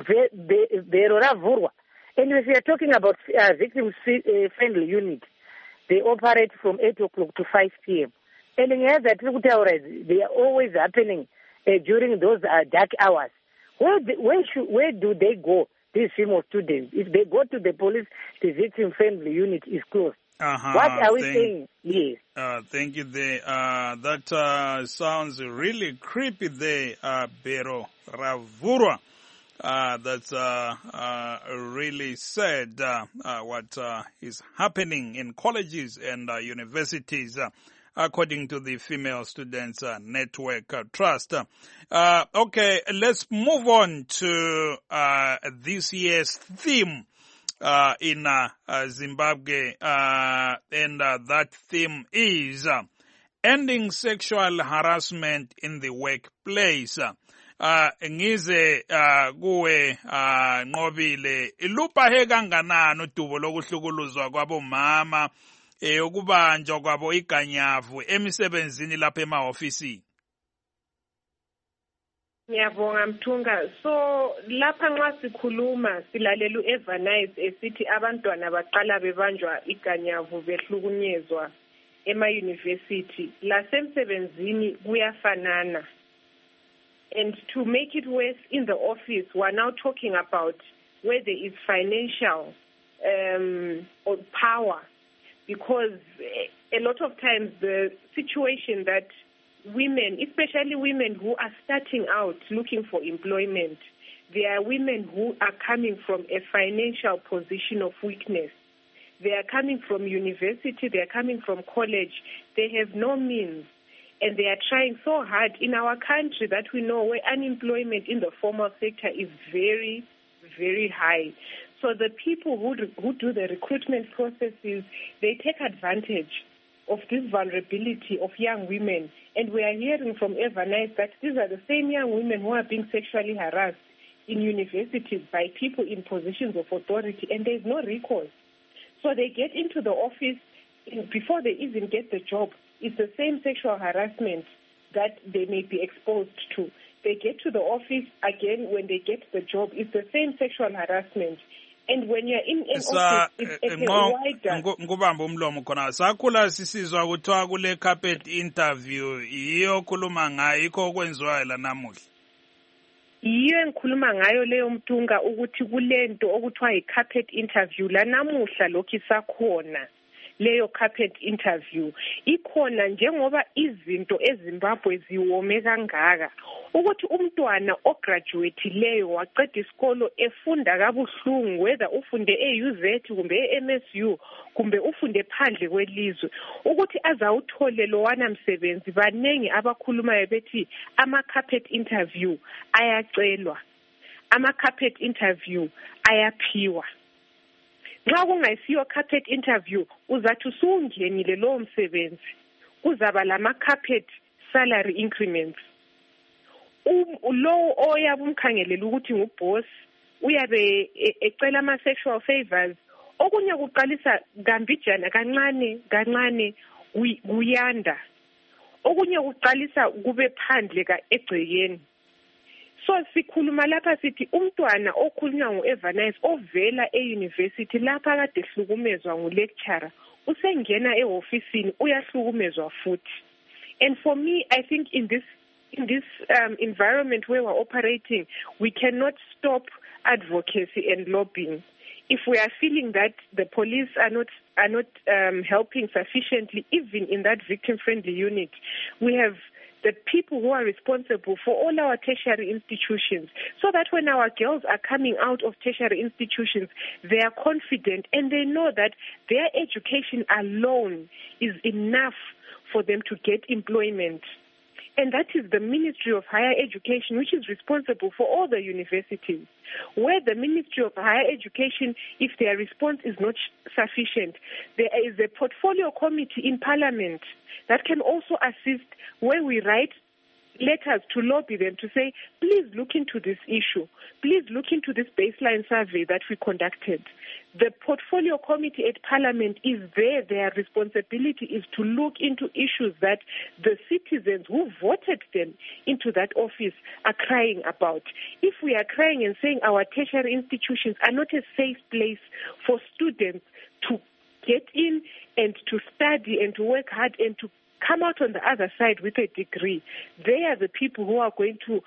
C: Berora Vurwa. And if we are talking about uh, victim-friendly units, they operate from eight o'clock to five p.m. And in that, they are always happening uh, during those uh, dark hours. Where, the, where, should, where do they go these female students. If they go to the police, the victim-friendly unit is closed.
A: Uh-huh.
C: What are we
A: thank,
C: saying? Yes.
A: Uh, thank you there. Uh, that uh, sounds really creepy there, uh, Bero Ravurwa. Uh, that's uh, uh, really sad uh, uh, what uh, is happening in colleges and uh, universities, uh, according to the Female Students uh, Network uh, Trust. Uh, okay, let's move on to uh, this year's theme uh, in uh, uh, Zimbabwe, uh, and uh, that theme is uh, ending sexual harassment in the workplace. Uh, ngize uh, kuwe uh, Nqobile, lupahe kanganani udubo lokuhlukuluzwa kwabomama eh, ukubanjwa kwabo iganyavu emisebenzini lapha emahofisini?
B: Ngiyabonga Mthunga. So lapha nxa sikhuluma silalela u-Evanice esithi abantwana baqala bebanjwa iganyavu behlukunyezwa ema-university. Lasemsebenzini kuyafanana. And to make it worse, in the office, we're now talking about where there is financial um, or power, because a lot of times the situation that women, especially women who are starting out looking for employment, they are women who are coming from a financial position of weakness. They are coming from university, they are coming from college, they have no means. And they are trying so hard in our country that we know where unemployment in the formal sector is very, very high. So the people who, who do the recruitment processes, they take advantage of this vulnerability of young women. And we are hearing from Evanice that these are the same young women who are being sexually harassed in universities by people in positions of authority, and there is no recourse. So they get into the office, before they even get the job, it's the same sexual harassment that they may be exposed to. They get to the office, again, when they get the job, it's the same sexual harassment. And when you're in an office, it's at a wider...
A: Ngubamba umlomo khona. Sakhula sisizwa kuthiwa kule carpet interview, iyo khuluma ngayo, ikho okwenziwayo la namuhla.
B: Yiyo engikhuluma ngayo leyo Mthunga ukuthi kulento okuthiwa i-carpet interview la namuhla lokhu isakhona. Leyo carpet interview ikhona njengoba izinto eZimbabwe ziwome kangaka ukuthi umntwana ograduate-leyo waqeda isikolo efunda kabuhlungu, whether ufunde e-U Z kumbe e-M S U kumbe ufunde phandle kwelizwe, ukuthi azawuthole lowana msebenzi. Banengi abakhulumayo bethi ama-carpet interview ayacelwa, ama-carpet interview ayaphiwa. Nxa kungayisiyo carpet interview, uzathi usungenile lowo msebenzi, kuzaba lama-carpet salary increments. Um, lowo oyabe umkhangelela ukuthi nguboss uyabe ecela ama-sexual favors, okunye kuqalisa gambijana kancane kancane kuyanda, okunye kuqalisa kube phandle ka egcekeni. So sikhuluma lapha sithi umntwana okhulunywa ngu-Evanice ovela e-university lapha kade ehlukumezwa ngu-lecturer usengena e-ofisini uyahlukumezwa futhi. And for me, I think in this in this um, environment where we're operating, we cannot stop advocacy and lobbying. If we are feeling that the police are not are not um, helping sufficiently, even in that victim-friendly unit, we have the people who are responsible for all our tertiary institutions, so that when our girls are coming out of tertiary institutions, they are confident and they know that their education alone is enough for them to get employment. And that is the Ministry of Higher Education, which is responsible for all the universities. Where the Ministry of Higher Education, if their response is not sufficient, there is a portfolio committee in Parliament that can also assist, where we write letters to lobby them to say, please look into this issue. Please look into this baseline survey that we conducted. The portfolio committee at Parliament is there. Their responsibility is to look into issues that the citizens who voted them into that office are crying about. If we are crying and saying our tertiary institutions are not a safe place for students to get in and to study and to work hard and to come out on the other side with a degree, they are the people who are going to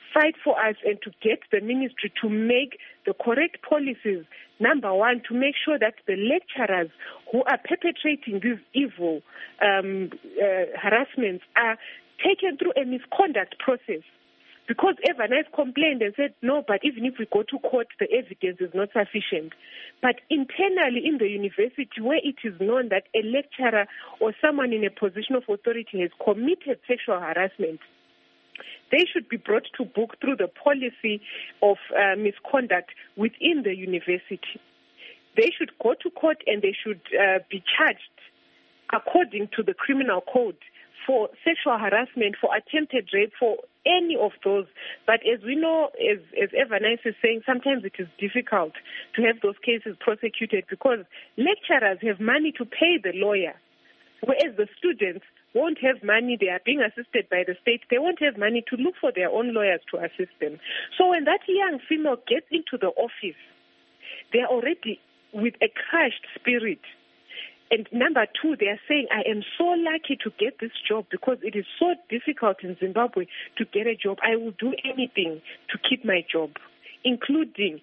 B: fight for us and to get the ministry to make the correct policies. Number one, to make sure that the lecturers who are perpetrating these evil um, uh, harassments are taken through a misconduct process. Because Evernice complained and said, no, but even if we go to court, the evidence is not sufficient. But internally in the university, where it is known that a lecturer or someone in a position of authority has committed sexual harassment, they should be brought to book through the policy of uh, misconduct within the university. They should go to court and they should uh, be charged according to the criminal code for sexual harassment, for attempted rape, for any of those. But as we know, as, as Evernice is saying, sometimes it is difficult to have those cases prosecuted because lecturers have money to pay the lawyer, whereas the students won't have money. They are being assisted by the state. They won't have money to look for their own lawyers to assist them. So when that young female gets into the office, they are already with a crushed spirit. And number two, they are saying, I am so lucky to get this job because it is so difficult in Zimbabwe to get a job. I will do anything to keep my job, including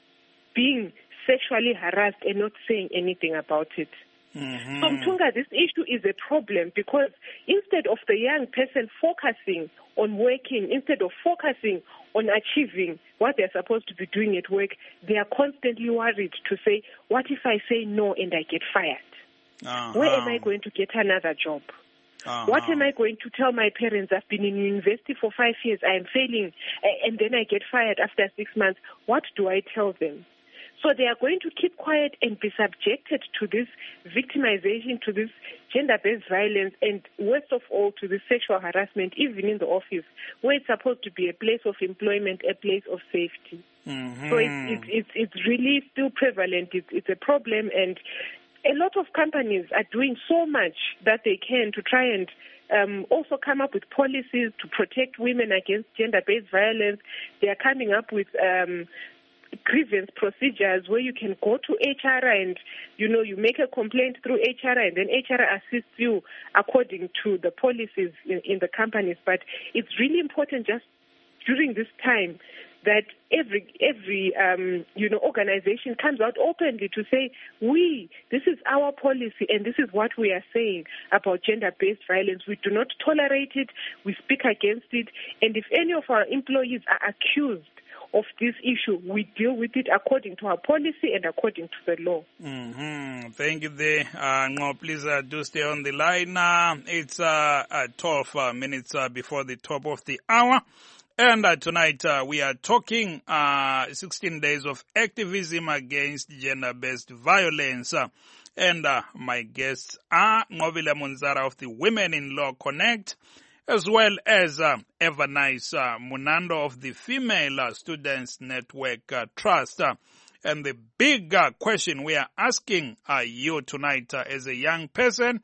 B: being sexually harassed and not saying anything about it.
A: Mm-hmm.
B: So, Mtunga, this issue is a problem because instead of the young person focusing on working, instead of focusing on achieving what they're supposed to be doing at work, they are constantly worried to say, what if I say no and I get fired?
A: Uh-huh.
B: Where am I going to get another job?
A: Uh-huh.
B: What am I going to tell my parents? I've been in university for five years, I am failing, and then I get fired after six months. What do I tell them? So they are going to keep quiet and be subjected to this victimization, to this gender-based violence, and worst of all, to this sexual harassment, even in the office, where it's supposed to be a place of employment, a place of safety.
A: Mm-hmm.
B: So it's, it's, it's really still prevalent. It's, it's a problem, and a lot of companies are doing so much that they can to try and um, also come up with policies to protect women against gender-based violence. They are coming up with um, grievance procedures where you can go to H R and, you know, you make a complaint through H R and then H R assists you according to the policies in, in the companies. But it's really important just during this time that every every um, you know organization comes out openly to say, we, this is our policy and this is what we are saying about gender-based violence. We do not tolerate it. We speak against it. And if any of our employees are accused of this issue, we deal with it according to our policy and according to the law.
A: Mm-hmm. Thank you there. Uh, no, please uh, do stay on the line. Uh, it's uh, uh, twelve uh, minutes uh, before the top of the hour. And uh, tonight uh, we are talking uh, sixteen days of activism against gender-based violence. Uh, and uh, my guests are Nqobile Munzara of the Women in Law Connect, as well as uh, Evernice uh, Munando of the Female uh, Students Network uh, Trust. Uh, and the big uh, question we are asking uh, you tonight uh, as a young person,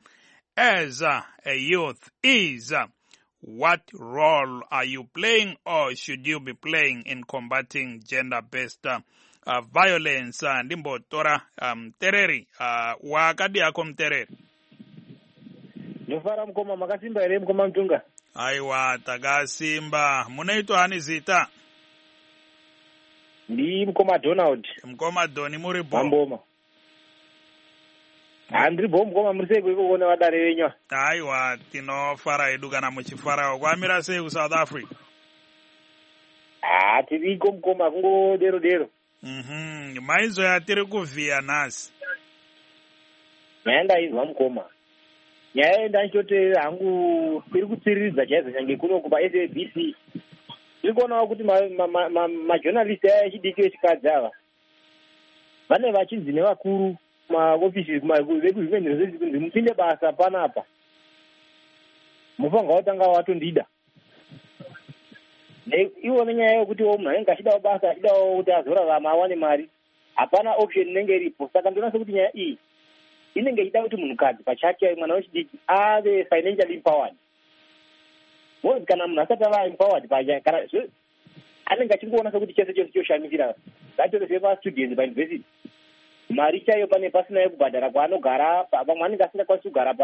A: as uh, a youth, is... Uh, what role are you playing or should you be playing in combating gender-based uh, uh, violence? Uh, Ndimbo Tora um, Tereri, uh, wakadi yako Mtereri?
F: Nofara mkoma makasimba ere mkoma Mtunga.
A: Aiwa, takasimba. Munaitwa hani zita?
F: Ndi mkoma Donald.
A: Mkoma Doni muribo.
F: Mamboma. Andri bom koma mrisego iko kone wadare wenywa.
A: Aiwa, tino fara edugana muchifara kwa amira se ku South Africa.
F: Ah, tiri kom koma kungo dero dero.
A: Mhm, maizo ya tiri kuvia nasi.
F: Naenda izwa mkoma. Nyaenda nchote hangu tiri kutsiridza chaizo change kuno kupa S A B C. Ndikona kuti ma ma ma, ma journalist ya chidiki chikadzava. Vane vachinzi nevakuru maofisi kumazvekuzvimweni zvezvikunzi mupinde basa panapa mufanga watanga watondida iwo nenyaya yekuti munhu anenge achidawo basa achidawo kuti azorarama awane mari hapana option inenge iripo. Saka ndinonase kuti nyaya iyi inenge ichida kuti munhukadzi pachake mwana wechidiki ave financially empowered. Wonzi kana munhu asati ava empowered kana anenge achingoona sekuti chese chose choshamisira zvatore sevastudents pauniversity mari chaiyo pane pasina yekubhadhara kwaanogara, vamwe anenge asingakwanisi kugara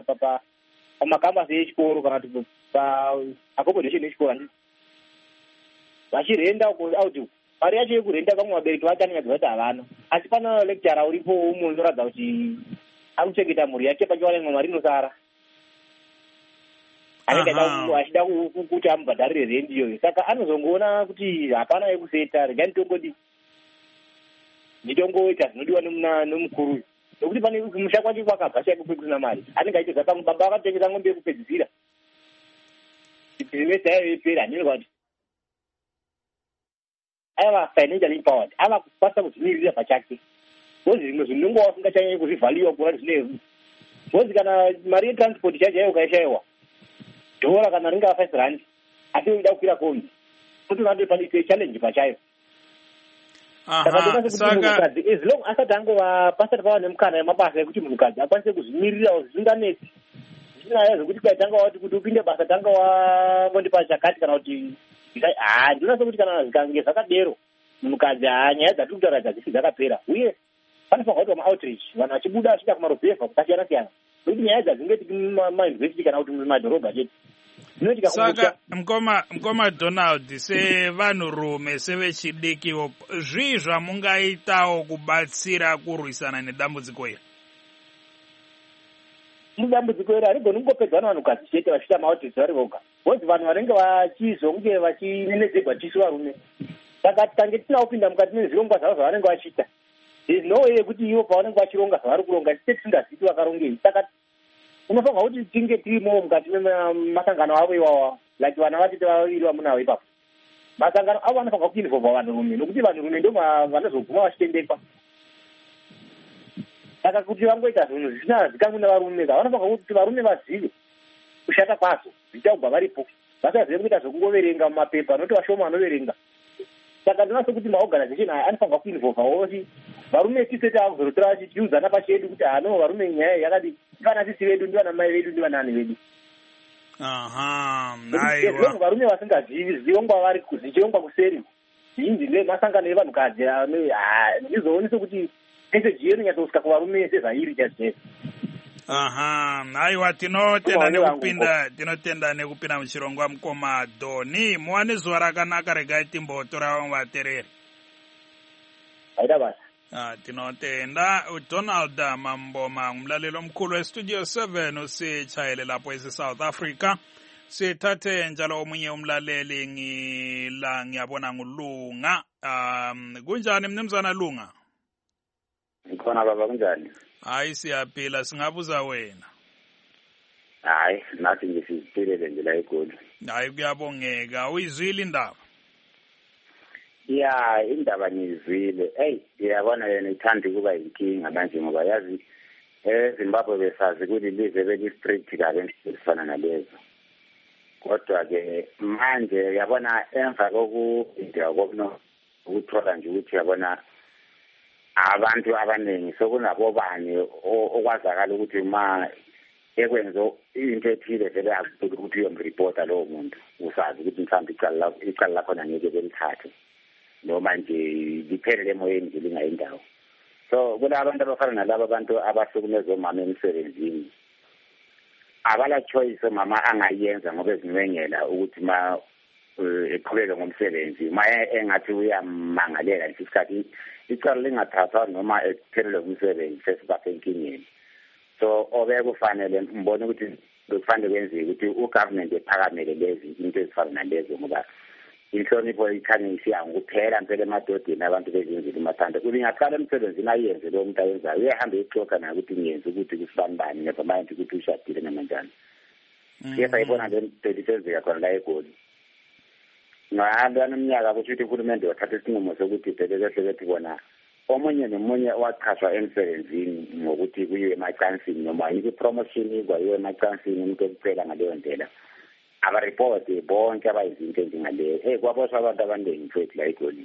F: pamakambasi echikoro kana kuti paakomodesheni echikoro handiti. vachirenda auti mari yacho yekurenda vamwe vabereki vacho anenge aziva kuti havana, asi pana lecturer uripo umwe unoratidza kuti akuchengeta mhuri yake pachiwanenwa mari inosara anenge achida kuti amubhadharire rendi iyoyo. Saka anozongoona kuti hapana yekuseta, regai nditongodi nditongoita zvinodiwa nomukuru, nokuti pane kumusha kwacho kwakabva chaipo kusina mari, anenge achiziva pamwe baba akatengesa ng'ombe yekupedzisira bhizinesi yayo yeipera, handinorwa kuti aiva financially empowered, ava kukwanisa kuzvimirira pachake, kozi zvimwe zvinonga wasingachanyanye kuzvivhaliwa kuona kuti zvinezvi, kozi kana mari yetransport chacho yayo ukaishayiwa dhora kana ringa five rand asi uida kukwira kombi kuti vantu pane challenge pachayo. Saka saka as long asati angova pasati pava nemukana yemabasa yekuti munhukadzi akwanise kuzvimirira zvisinganetsi zvisinayo zvekuti kaitanga wati kuti upinde basa tanga wangondipa chakati kana kuti ha ndinonase kuti kana zvikange zvakadero munhukadzi ha nyaya dzati kutaura dzadzisi dzakapera, uye panofanirwa kuitwa maoutreach vanhu vachibuda vachiita kumarobhevha kwakasiyana siyana nokuti nyaya dzadzingeti mumayunivhesiti kana kuti mumadhorobha chete.
A: Saka mkoma mkoma Donald, sevanhurume sevechidikiwo zvii zvamungaitawo kubatsira kurwisana nedambudziko iri?
F: Mudambudziko iri harigoni kungopedzwa navanhukadzi chete vachiita maoutreach vari voga, bozi vanhu vanenge vachizonge vachinenedzerwa tisu varume. Saka tikange tisina kupinda mukati mezvirongwa zvavo zvavanenge vachiita, there is no way yekuti ivo pavanenge vachironga zvavari kuronga tise tisingazii vakarongei. Saka unofanirwa kuti tinge tirimo mukati memasangano avo iwawa, like vana vatete vaviri vamunawo ipapo. Masangano avo anofanirwa kuinvolva vanhurume nokuti vanhurume ndo vanozoguma vachitendekwa. Saka kuti vangoita zvinhu zvisina zikanwa nevarume, vanofanirwa kuti varume vazive kushata kwazvo zviita kubva varipo, vasazive kuita zvokungoverenga mumapepa nokuti vashoma vanoverenga. Saka ndinoona kuti maorganization aya anofanirwa kuinvolva kuti varume tise takuzotora tichiudzana pachedu kuti hano varume nyaya yakati vana sisi vedu ndivana mai vedu ndivanani vedu.
A: Aha, aiwa.
F: Varume vasingazivi zvirongwa vari zvichirongwa kuseri zhinji nemasangano evanhukadzi ndizoonesa kuti meseji yedu inyatsosvika kuvarume sezvairi chaizvo.
A: Aha, aiwa, tinotenda nekupinda tinotenda nekupinda muchirongwa mukoma Doni. Muwane zuva rakanaka, regai timbotora vamwe vatereri.
F: Aida basa.
A: Ah, tinotenda uDonald Mamboma, umlaleli omkhulu westudio seven usichayele lapho eSouth Africa. Sithathe njalo omunye umlaleli ngila ngiyabona nguLunga. Um kunjani mnumzana Lunga?
G: Ngikhona baba, kunjani?
A: Hayi siyaphila, singabuza wena.
G: Hayi nathi nje siphilele nje la eGoli.
A: Hayi kuyabongeka, uyizwile indaba?
G: Ya, indaba ngizwile. Hey, ngiyabona yena ithanda ukuba inkinga manje ngoba yazi eZimbabwe besazi ukuthi lize beli strict kabe esifana nalezo. Kodwa ke manje yabona emva kokudwa kokuno ukuthola nje ukuthi yabona abantu abaningi sokunabo bani okwazakala ukuthi ma ekwenzo into ethile vele akuthi ukuthi uyomreporta lowo muntu usazi ukuthi mhlawumbe icala icala lakho ngeke belithathe noma nje liphelele emoyeni nje lingayindawo. So kulabantu abafana nalabo abantu abasukumeza omama emsebenzini abala choice mama angayenza ngoba ezinwengela ukuthi ma eqhubeke ngomsebenzi ma engathi uyamangalela nje isikhathi icala lingathathwa noma ekuphelele umsebenzi sesibaphe enkingeni. So obe kufanele mbone ukuthi kufanele kwenziwe ukuthi ugovernment ephakamele lezi into ezifana nalezo ngoba inhlonipho ikhanyisa ukuphela impela emadodeni abantu bezenzile umathanda kuthi ngaqala emsebenzini ayenze lo muntu ayenzayo uyahambe ixoxa naye ukuthi ngiyenze ukuthi kusibani bani ngapha manje ukuthi ushadile namanjani. Kepha ibona le nto isenzeka khona la eGoli. Ngalo iminyaka ukuthi uhulumende wathatha isinqumo sokuthi bheke bethi bona omunye nomunye waqhashwa emsebenzini ngokuthi kuyiwe emacansini noma yini promotion ikwayiwe emacansini umuntu okuphela ngaleyo ndlela abareport bonke abayizinto njengaleyo. Hey kwaboshwa abantu abaningi mfethu la eGoli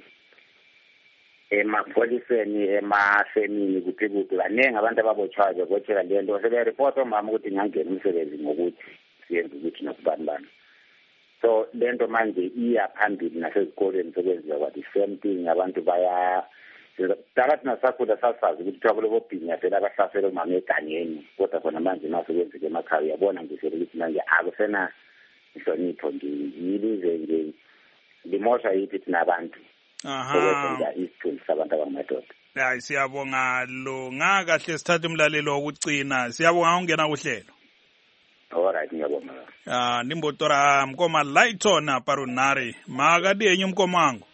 G: emapoliseni emasemini kuthi kuthi baningi abantu ababoshwayo bothela le nto sebereport omama ukuthi ngangena umsebenzi ngokuthi siyenza ukuthi nokubanibani. So lento manje iya phambili nasezikoleni sokwenziwa kwa the same thing abantu baya dala thina sakhula sasazi ukuthi thwabule bobhinya phela abahlasela omama egangeni kodwa khona manje nasekwenzeke emakhaya uyabona nje ukuthi manje akusena inhlonipho nje yilize nje limosha yithi thina abantu
A: aha
G: okwenza isithunzi sabantu abangamadoda.
A: Hayi siyabonga lo ngakahle sithatha umlalelo wokugcina siyabonga ungena kuhlelo.
G: Alright ngiyabonga.
A: Ah nimbotora mkoma Lighton Parunari makadi enyu mkomango.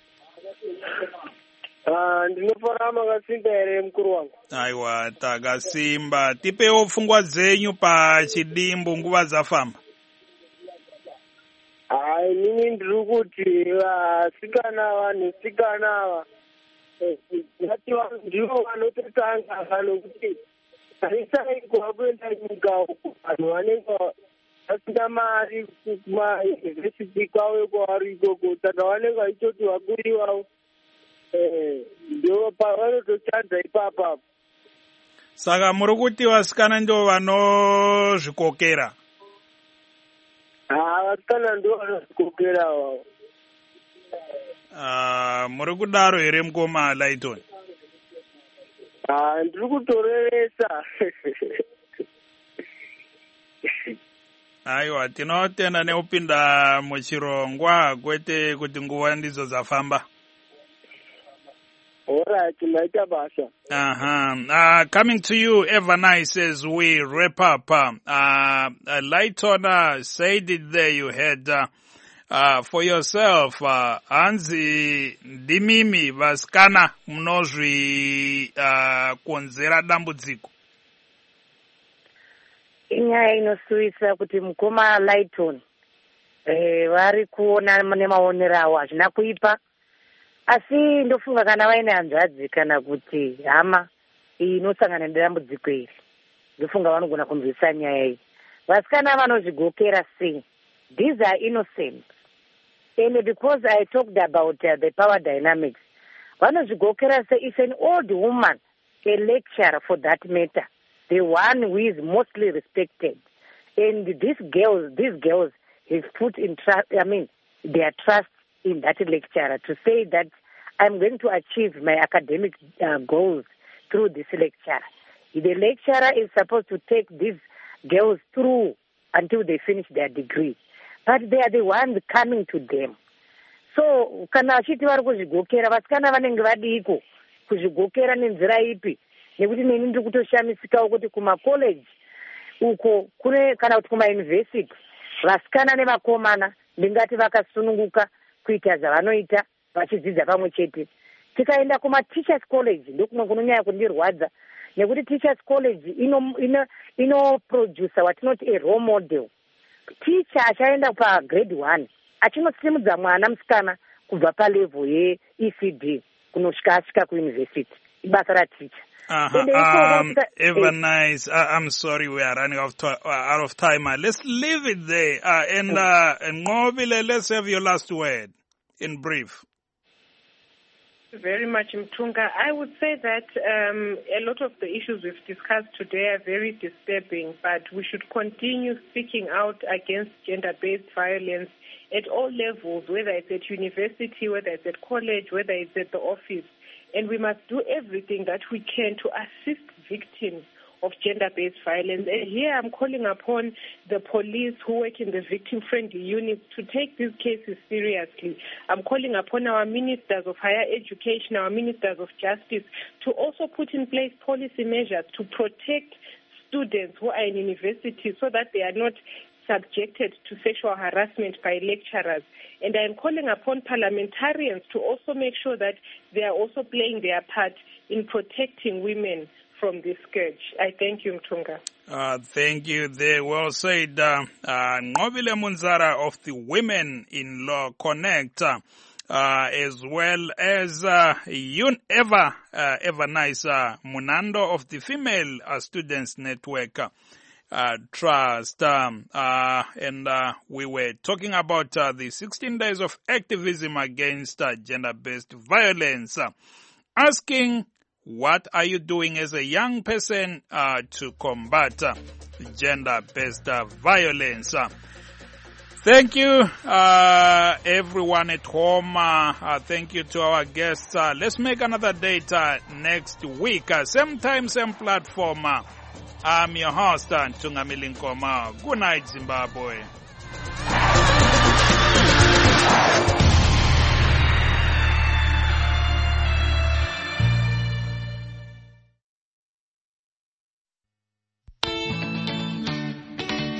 H: Ah ndinofara makasimbere mkuru wangu.
A: Aiwa takasimba tipe ofungwa zenyu pa chidimbu nguva dzafamba.
H: Ai nini ndiri kuti vasikana vanhu sikana ngati vanhu ndivo vanototanga vanokuti tarisai kuvakuenda nyika uku vanhu vanenge vasina mari kumayunivhesiti kwavo kwavari ikoko saka vanenge vachitoti vakuri vavo ndo vanototadza ipapapo.
A: Saka muri kuti vasikana ndo vanozvikokera?
H: Ah, vasikana ndo vanozvikokera vavo.
A: Ah, muri kudaro here mukoma Lighton?
H: Ah, ndiri kutoreresa.
A: Aiwa tinotenda neupinda muchirongwa kwete kuti nguva ndidzo dzafamba.
H: Alright, maita basa.
A: Uh-huh. Uh, coming to you, Evernice, as we wrap up. Uh, uh, Lighton uh, said it there you had uh, uh, for yourself, uh, Anzi Dimimi Vaskana Mnozvi uh, Konzera Dambudziko.
C: Inyaya inosuisa kuti mukoma Lighton eh, vari kuona nemaonero awo hazvina kuipa. Asi ndofunga kana vaine hanzvadzi kana kuti hama iyi inosangana nedambudziko iri, ndofunga vanogona kunzwisa nyaya iyi. Vasikana vanozvigokera sei? These are innocent. And because I talked about uh, the power dynamics, vanozvigokera sei? If an old woman, a lecturer for that matter, the one who is mostly respected, and these girls, these girls have put in trust, I mean, their trust in that lecturer to say that I'm going to achieve my academic uh, goals through this lecturer. The lecturer is supposed to take these girls through until they finish their degree, but they are the ones coming to them. So kana vachiti vari kuzvigokera, vasikana vanenge vadiko kuzvigokera nenzira ipi? Nekuti neni ndiri kutoshamisikawo kuti kumacollege uko kune kana kuti kumauniversity vasikana nevakomana ndingati vakasununguka kuita zvavanoita vachidzidza pamwe chete. Tikaenda kuma-teachers college ndokumwe kunonyanya kundirwadza, nekuti teachers college ino ino inoproducer watinoti a role model. Teacher achaenda pagrade one achinosimudza mwana musikana kubva palevel ye-E C D kunosvika asvika kuuniversity, ibasa rateacher.
A: Uh-huh. Um, Evernice, uh, I'm sorry we are running out, to, uh, out of time. Uh, let's leave it there. Uh, and uh, Ngobile, let's have your last word in brief.
B: Very much, Mtunga. I would say that um, a lot of the issues we've discussed today are very disturbing, but we should continue speaking out against gender-based violence at all levels, whether it's at university, whether it's at college, whether it's at the office. And we must do everything that we can to assist victims of gender-based violence. And here I'm calling upon the police who work in the victim-friendly units to take these cases seriously. I'm calling upon our ministers of higher education, our ministers of justice, to also put in place policy measures to protect students who are in university so that they are not subjected to sexual harassment by lecturers. And I am calling upon parliamentarians to also make sure that they are also playing their part in protecting women from this scourge. I thank you, Mtunga.
A: Uh, thank you. They well said. Uh, uh, Ngobile Munzara of the Women in Law Connect, uh, as well as uh, Yun Eva, uh, Evernice uh, Munando of the Female uh, Students Network. Uh, Uh, trust, um, uh, and uh, we were talking about uh, the sixteen days of activism against uh, gender-based violence, uh, asking what are you doing as a young person uh, to combat uh, gender-based uh, violence. Uh, thank you, uh, everyone at home. Uh, uh, thank you to our guests. Uh, let's make another date uh, next week, uh, same time, same platform. Uh, I'm your host, Ntunga Milinkoma. Good night, Zimbabwe.